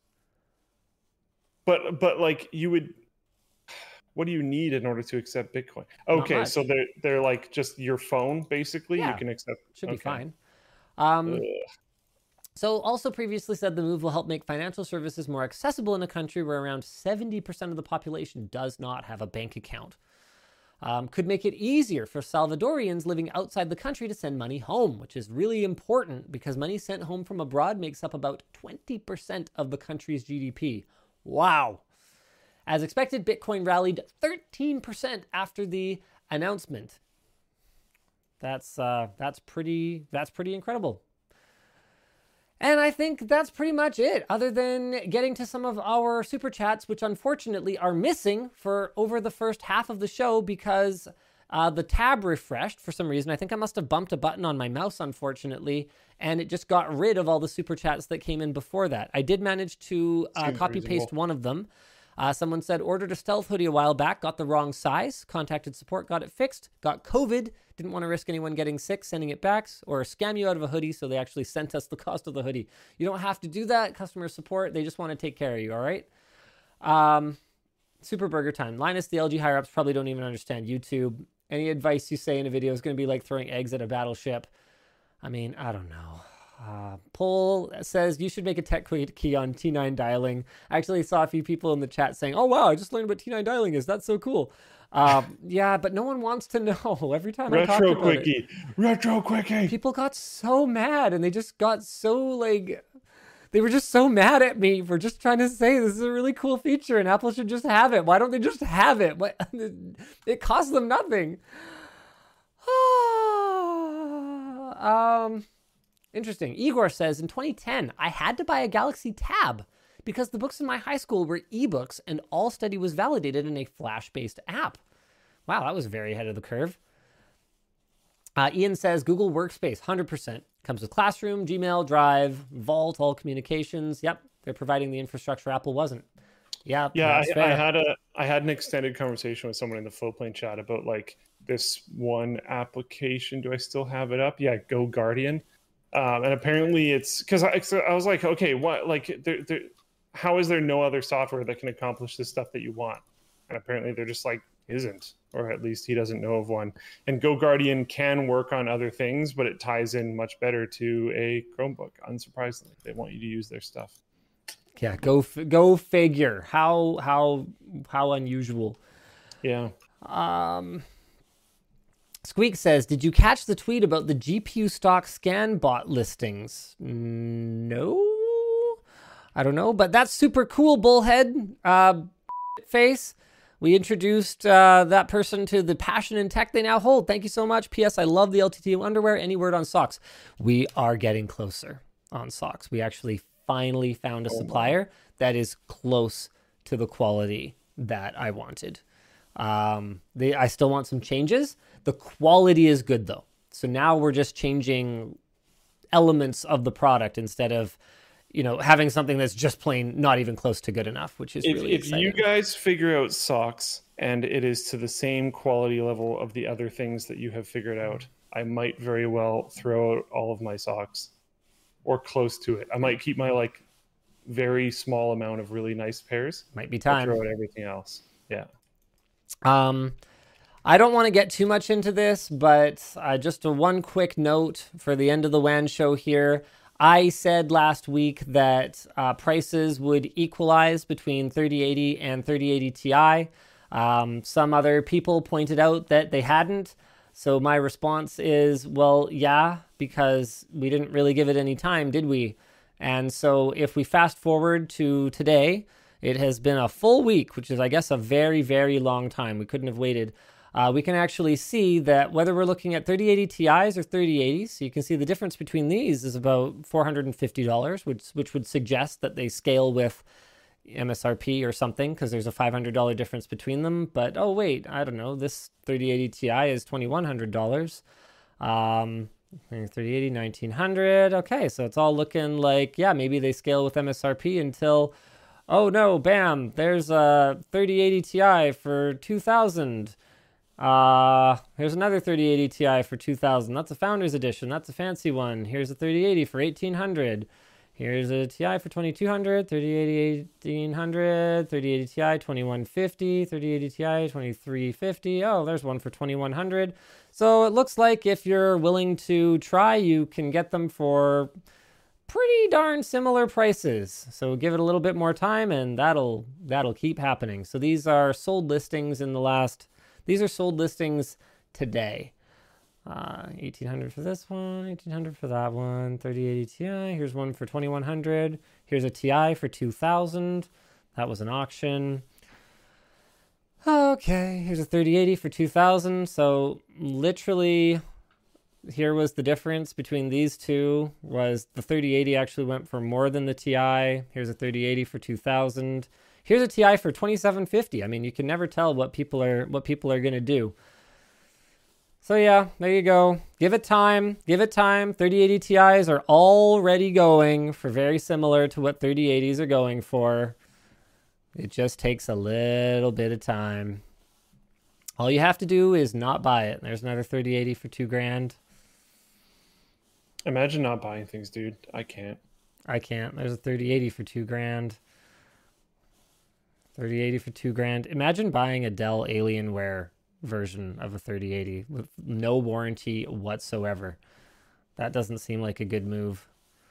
But but like you would... What do you need in order to accept Bitcoin? Okay, so they're they're like just your phone, basically. Yeah, you can accept. Should okay. be fine. Um, Ugh. so also previously said the move will help make financial services more accessible in a country where around seventy percent of the population does not have a bank account. Um, could make it easier for Salvadorians living outside the country to send money home, which is really important because money sent home from abroad makes up about twenty percent of the country's G D P. Wow. As expected, Bitcoin rallied thirteen percent after the announcement. That's uh, that's pretty that's pretty incredible. And I think that's pretty much it, other than getting to some of our super chats, which unfortunately are missing for over the first half of the show because uh, the tab refreshed for some reason. I think I must have bumped a button on my mouse, unfortunately, and it just got rid of all the super chats that came in before that. I did manage to uh, copy paste one of them. Uh, someone said, ordered a stealth hoodie a while back, got the wrong size, contacted support, got it fixed, got COVID, didn't want to risk anyone getting sick, sending it back, or scam you out of a hoodie, so they actually sent us the cost of the hoodie. You don't have to do that, customer support, they just want to take care of you, all right? Um, Super Burger Time. Linus, the L G higher-ups probably don't even understand YouTube. Any advice you say in a video is going to be like throwing eggs at a battleship. I mean, I don't know. Uh, Paul says you should make a tech key on T nine dialing. I actually saw a few people in the chat saying, oh, wow, I just learned what T nine dialing is. That's so cool. Um, yeah, but no one wants to know. Every time I talk about quickie. it. Retro quickie. People got so mad and they just got so like, they were just so mad at me for just trying to say this is a really cool feature and Apple should just have it. Why don't they just have it? What? It costs them nothing. um... Interesting. Igor says, in twenty ten, I had to buy a Galaxy Tab because the books in my high school were ebooks and All Study was validated in a Flash-based app. Wow, that was very ahead of the curve. Uh, Ian says Google Workspace, one hundred percent. Comes with Classroom, Gmail, Drive, Vault, all communications. Yep, they're providing the infrastructure Apple wasn't. Yeah, Yeah, that's I, fair. I had a I had an extended conversation with someone in the Flowplane chat about like this one application. Do I still have it up? Yeah, Go Guardian. Um, and apparently it's because I, so I was like, okay, what like there, there, how is there no other software that can accomplish this stuff that you want? And apparently they're just like isn't, or at least he doesn't know of one. And Go Guardian can work on other things, but it ties in much better to a Chromebook. Unsurprisingly, they want you to use their stuff. Yeah, go go figure. How how how unusual. Yeah. Um, Squeak says, did you catch the tweet about the G P U stock scan bot listings? No, I don't know, but that's super cool, Bullhead uh, face. We introduced uh, that person to the passion and tech they now hold. Thank you so much. P S. I love the L T T underwear. Any word on socks? We are getting closer on socks. We actually finally found a Oh, supplier that is close to the quality that I wanted. Um, they, I still want some changes. The quality is good though. So now we're just changing elements of the product instead of, you know, having something that's just plain not even close to good enough, which is if, really if exciting. you guys figure out socks and it is to the same quality level of the other things that you have figured out, I might very well throw out all of my socks or close to it. I might keep my like very small amount of really nice pairs. Might be I'll time. throw out everything else. Yeah. Um, I don't want to get too much into this, but uh, just a one quick note for the end of the W A N show here. I said last week that uh, prices would equalize between thirty eighty and thirty eighty Ti. Um, some other people pointed out that they hadn't. So my response is, well, yeah, because we didn't really give it any time, did we? And so if we fast forward to today, it has been a full week, which is, I guess, a very, very long time. We couldn't have waited. Uh, we can actually see that whether we're looking at thirty eighty Ti's or thirty eighties, so you can see the difference between these is about four hundred fifty dollars, which which would suggest that they scale with M S R P or something, because there's a five hundred dollars difference between them. But, oh, wait, I don't know. This thirty eighty Ti is twenty-one hundred dollars. Um, thirty eighty, nineteen hundred dollars. Okay, so it's all looking like, yeah, maybe they scale with M S R P until, oh, no, bam, there's a thirty eighty Ti for two thousand dollars. Uh, here's another thirty eighty Ti for two thousand dollars. That's a Founders Edition. That's a fancy one. Here's a thirty eighty for eighteen hundred dollars. Here's a Ti for twenty-two hundred dollars, thirty eighty eighteen hundred dollars, thirty eighty Ti twenty-one fifty, thirty eighty Ti twenty-three fifty. Oh, there's one for twenty-one hundred dollars. So it looks like if you're willing to try, you can get them for pretty darn similar prices. So give it a little bit more time and that'll that'll keep happening. So these are sold listings in the last these are sold listings today. Uh, eighteen hundred for this one, eighteen hundred for that one, thirty eighty Ti. Here's one for twenty-one hundred. Here's a Ti for two thousand. That was an auction. Okay, here's a thirty eighty for two thousand. So literally, here was the difference between these two. Was the thirty eighty actually went for more than the Ti. Here's a thirty eighty for two thousand. Here's a Ti for twenty-seven fifty. I mean, you can never tell what people are what people are gonna do. So yeah, there you go. Give it time. Give it time. thirty eighty Ti's are already going for very similar to what thirty eighties are going for. It just takes a little bit of time. All you have to do is not buy it. There's another thirty eighty for two grand. Imagine not buying things, dude. I can't. I can't. There's a thirty eighty for two grand. thirty eighty for two grand. Imagine buying a Dell Alienware version of a thirty eighty with no warranty whatsoever. That doesn't seem like a good move.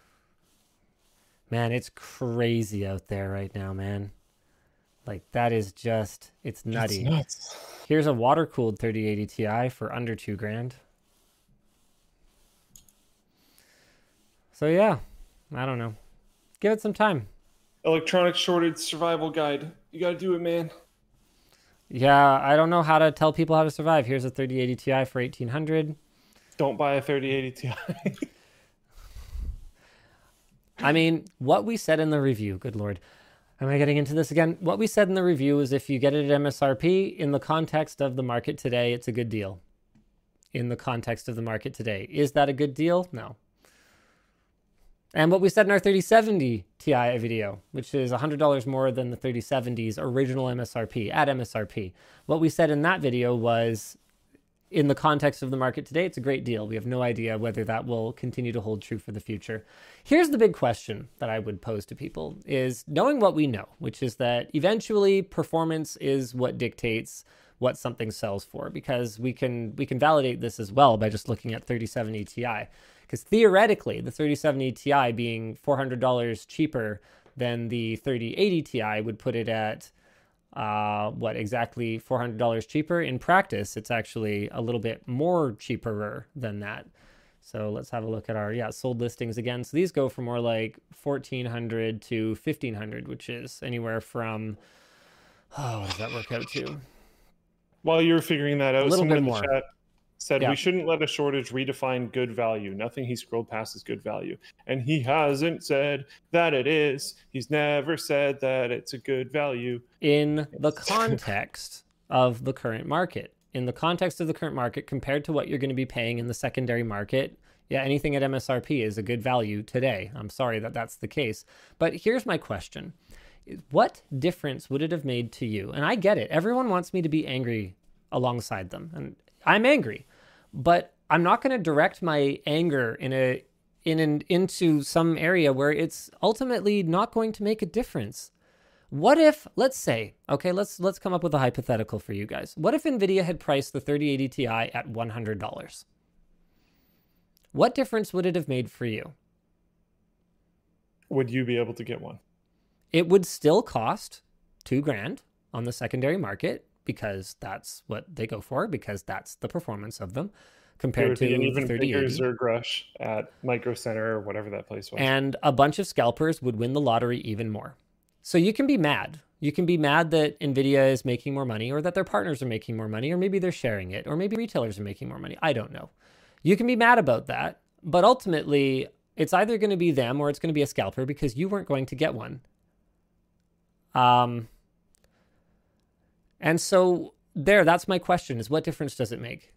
Man, it's crazy out there right now, man. Like, that is just, it's nutty. It's nuts. Here's a water-cooled thirty eighty Ti for under two grand. So yeah, I don't know. Give it some time. Electronic shortage survival guide. You gotta do it, man. Yeah, I don't know how to tell people how to survive. Here's a thirty eighty Ti for eighteen hundred. Don't buy a thirty eighty Ti. I mean, what we said in the review, good Lord. Am I getting into this again? What we said in the review is if you get it at M S R P in the context of the market today, it's a good deal. In the context of the market today. Is that a good deal? No. And what we said in our thirty seventy Ti video, which is one hundred dollars more than the thirty seventy's original M S R P, at M S R P. What we said in that video was, in the context of the market today, it's a great deal. We have no idea whether that will continue to hold true for the future. Here's the big question that I would pose to people is knowing what we know, which is that eventually performance is what dictates what something sells for, because we can we can validate this as well by just looking at thirty seventy Ti. Because theoretically, the thirty seventy Ti being four hundred dollars cheaper than the thirty eighty Ti would put it at uh, what, exactly four hundred dollars cheaper? In practice, it's actually a little bit more cheaper than that. So let's have a look at our, yeah, sold listings again. So these go for more like fourteen hundred to fifteen hundred, which is anywhere from, oh, what does that work out to? While you were figuring that out, a little someone bit in the more. chat said Yeah. we shouldn't let a shortage redefine good value. Nothing he scrolled past is good value. And he hasn't said that it is. He's never said that it's a good value. In the context of the current market. In the context of the current market, compared to what you're going to be paying in the secondary market, yeah, anything at M S R P is a good value today. I'm sorry that that's the case. But here's my question. What difference would it have made to you? And I get it. Everyone wants me to be angry alongside them. And I'm angry. But I'm not going to direct my anger in a in an into some area where it's ultimately not going to make a difference. What if, let's say, okay, let's let's come up with a hypothetical for you guys. What if NVIDIA had priced the thirty eighty Ti at one hundred dollars? What difference would it have made for you? Would you be able to get one? It would still cost two grand on the secondary market because that's what they go for, because that's the performance of them compared to an even thirty eighty. bigger Zerg Rush at Micro Center or whatever that place was. And a bunch of scalpers would win the lottery even more. So you can be mad. You can be mad that NVIDIA is making more money, or that their partners are making more money, or maybe they're sharing it, or maybe retailers are making more money. I don't know. You can be mad about that, but ultimately it's either going to be them or it's going to be a scalper because you weren't going to get one. Um, and so there, that's my question, is what difference does it make?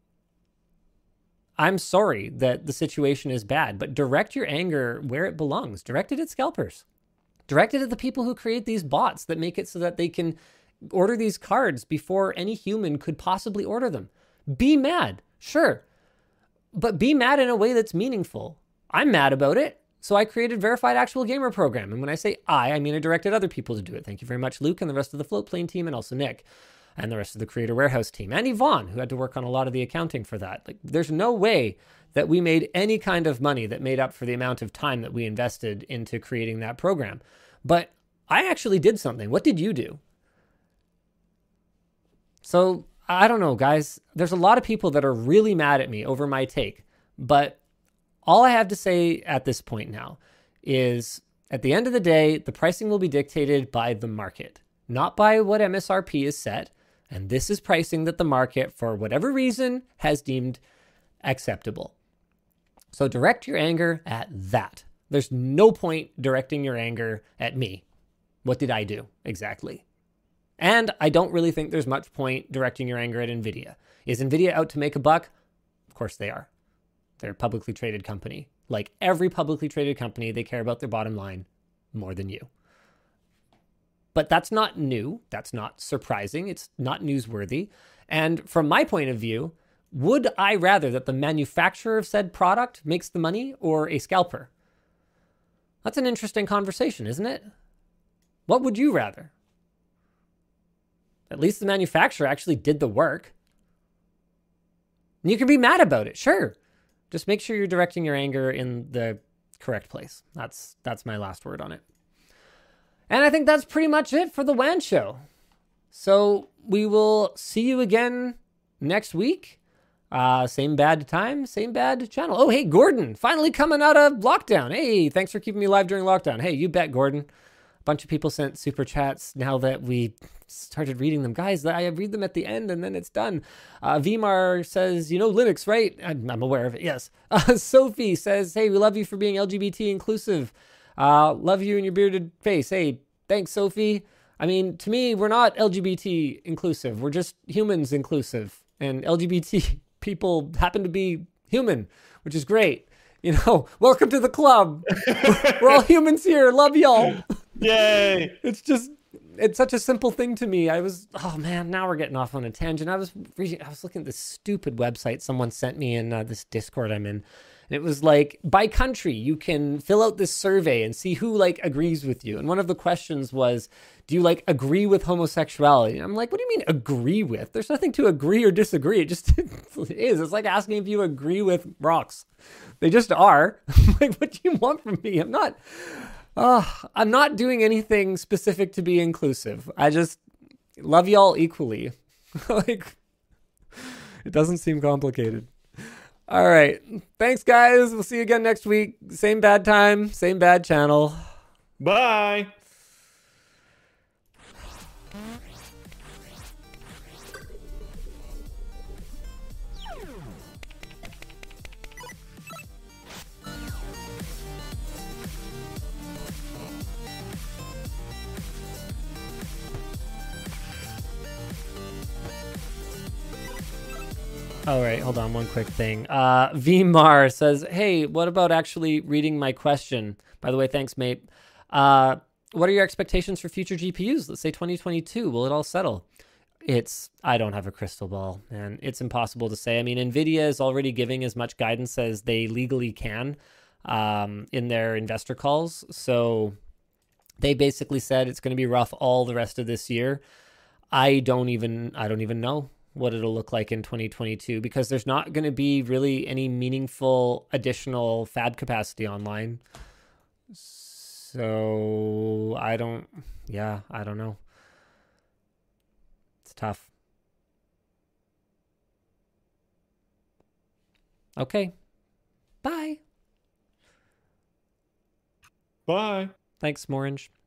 I'm sorry that the situation is bad, but direct your anger where it belongs. Direct it at scalpers. Direct it at the people who create these bots that make it so that they can order these cards before any human could possibly order them. Be mad, sure, but be mad in a way that's meaningful. I'm mad about it. So I created Verified Actual Gamer Program. And when I say I, I mean I directed other people to do it. Thank you very much, Luke, and the rest of the Floatplane team, and also Nick, and the rest of the Creator Warehouse team, and Yvonne, who had to work on a lot of the accounting for that. Like, there's no way that we made any kind of money that made up for the amount of time that we invested into creating that program. But I actually did something. What did you do? So I don't know, guys. There's a lot of people that are really mad at me over my take, but all I have to say at this point now is, at the end of the day, the pricing will be dictated by the market, not by what M S R P is set. And this is pricing that the market, for whatever reason, has deemed acceptable. So direct your anger at that. There's no point directing your anger at me. What did I do exactly? And I don't really think there's much point directing your anger at NVIDIA. Is NVIDIA out to make a buck? Of course they are. They're a publicly traded company. Like every publicly traded company, they care about their bottom line more than you. But that's not new. That's not surprising. It's not newsworthy. And from my point of view, would I rather that the manufacturer of said product makes the money or a scalper? That's an interesting conversation, isn't it? What would you rather? At least the manufacturer actually did the work. And you can be mad about it, sure. Just make sure you're directing your anger in the correct place. That's that's my last word on it. And I think that's pretty much it for the W A N Show. So we will see you again next week. Uh, same bad time, same bad channel. Oh, hey, Gordon, finally coming out of lockdown. Hey, thanks for keeping me live during lockdown. Hey, you bet, Gordon. A bunch of people sent super chats now that we started reading them. Guys, I read them at the end and then it's done. Uh, Vmar says, you know Linux, right? I'm, I'm aware of it, yes. Uh, Sophie says, hey, we love you for being L G B T inclusive. Uh, love you and your bearded face. Hey, Thanks, Sophie. I mean, to me, we're not L G B T inclusive. We're just humans inclusive. And L G B T people happen to be human, which is great. You know, welcome to the club. We're, we're all humans here. Love y'all. Yay. It's just, it's such a simple thing to me. I was, oh man, now we're getting off on a tangent. I was reading, I was looking at this stupid website someone sent me in uh, this Discord I'm in. And it was like, by country, you can fill out this survey and see who like agrees with you. And one of the questions was, do you like agree with homosexuality? And I'm like, what do you mean agree with? There's nothing to agree or disagree. It just is. It's like asking if you agree with rocks. They just are. Like, what do you want from me? I'm not, uh, I'm not doing anything specific to be inclusive. I just love y'all equally. Like, it doesn't seem complicated. All right. Thanks, guys. We'll see you again next week. Same bad time, same bad channel. Bye. All right, hold on, one quick thing. Uh, Vmar says, hey, what about actually reading my question? By the way, thanks, mate. Uh, what are your expectations for future G P Us? Let's say twenty twenty-two. Will it all settle? It's, I don't have a crystal ball, man. It's impossible to say. I mean, NVIDIA is already giving as much guidance as they legally can um, in their investor calls. So they basically said it's going to be rough all the rest of this year. I don't even, I don't even know what it'll look like in twenty twenty-two, because there's not going to be really any meaningful additional fab capacity online. So I don't, yeah, I don't know. It's tough. Okay. Bye. Bye. Thanks, Morange.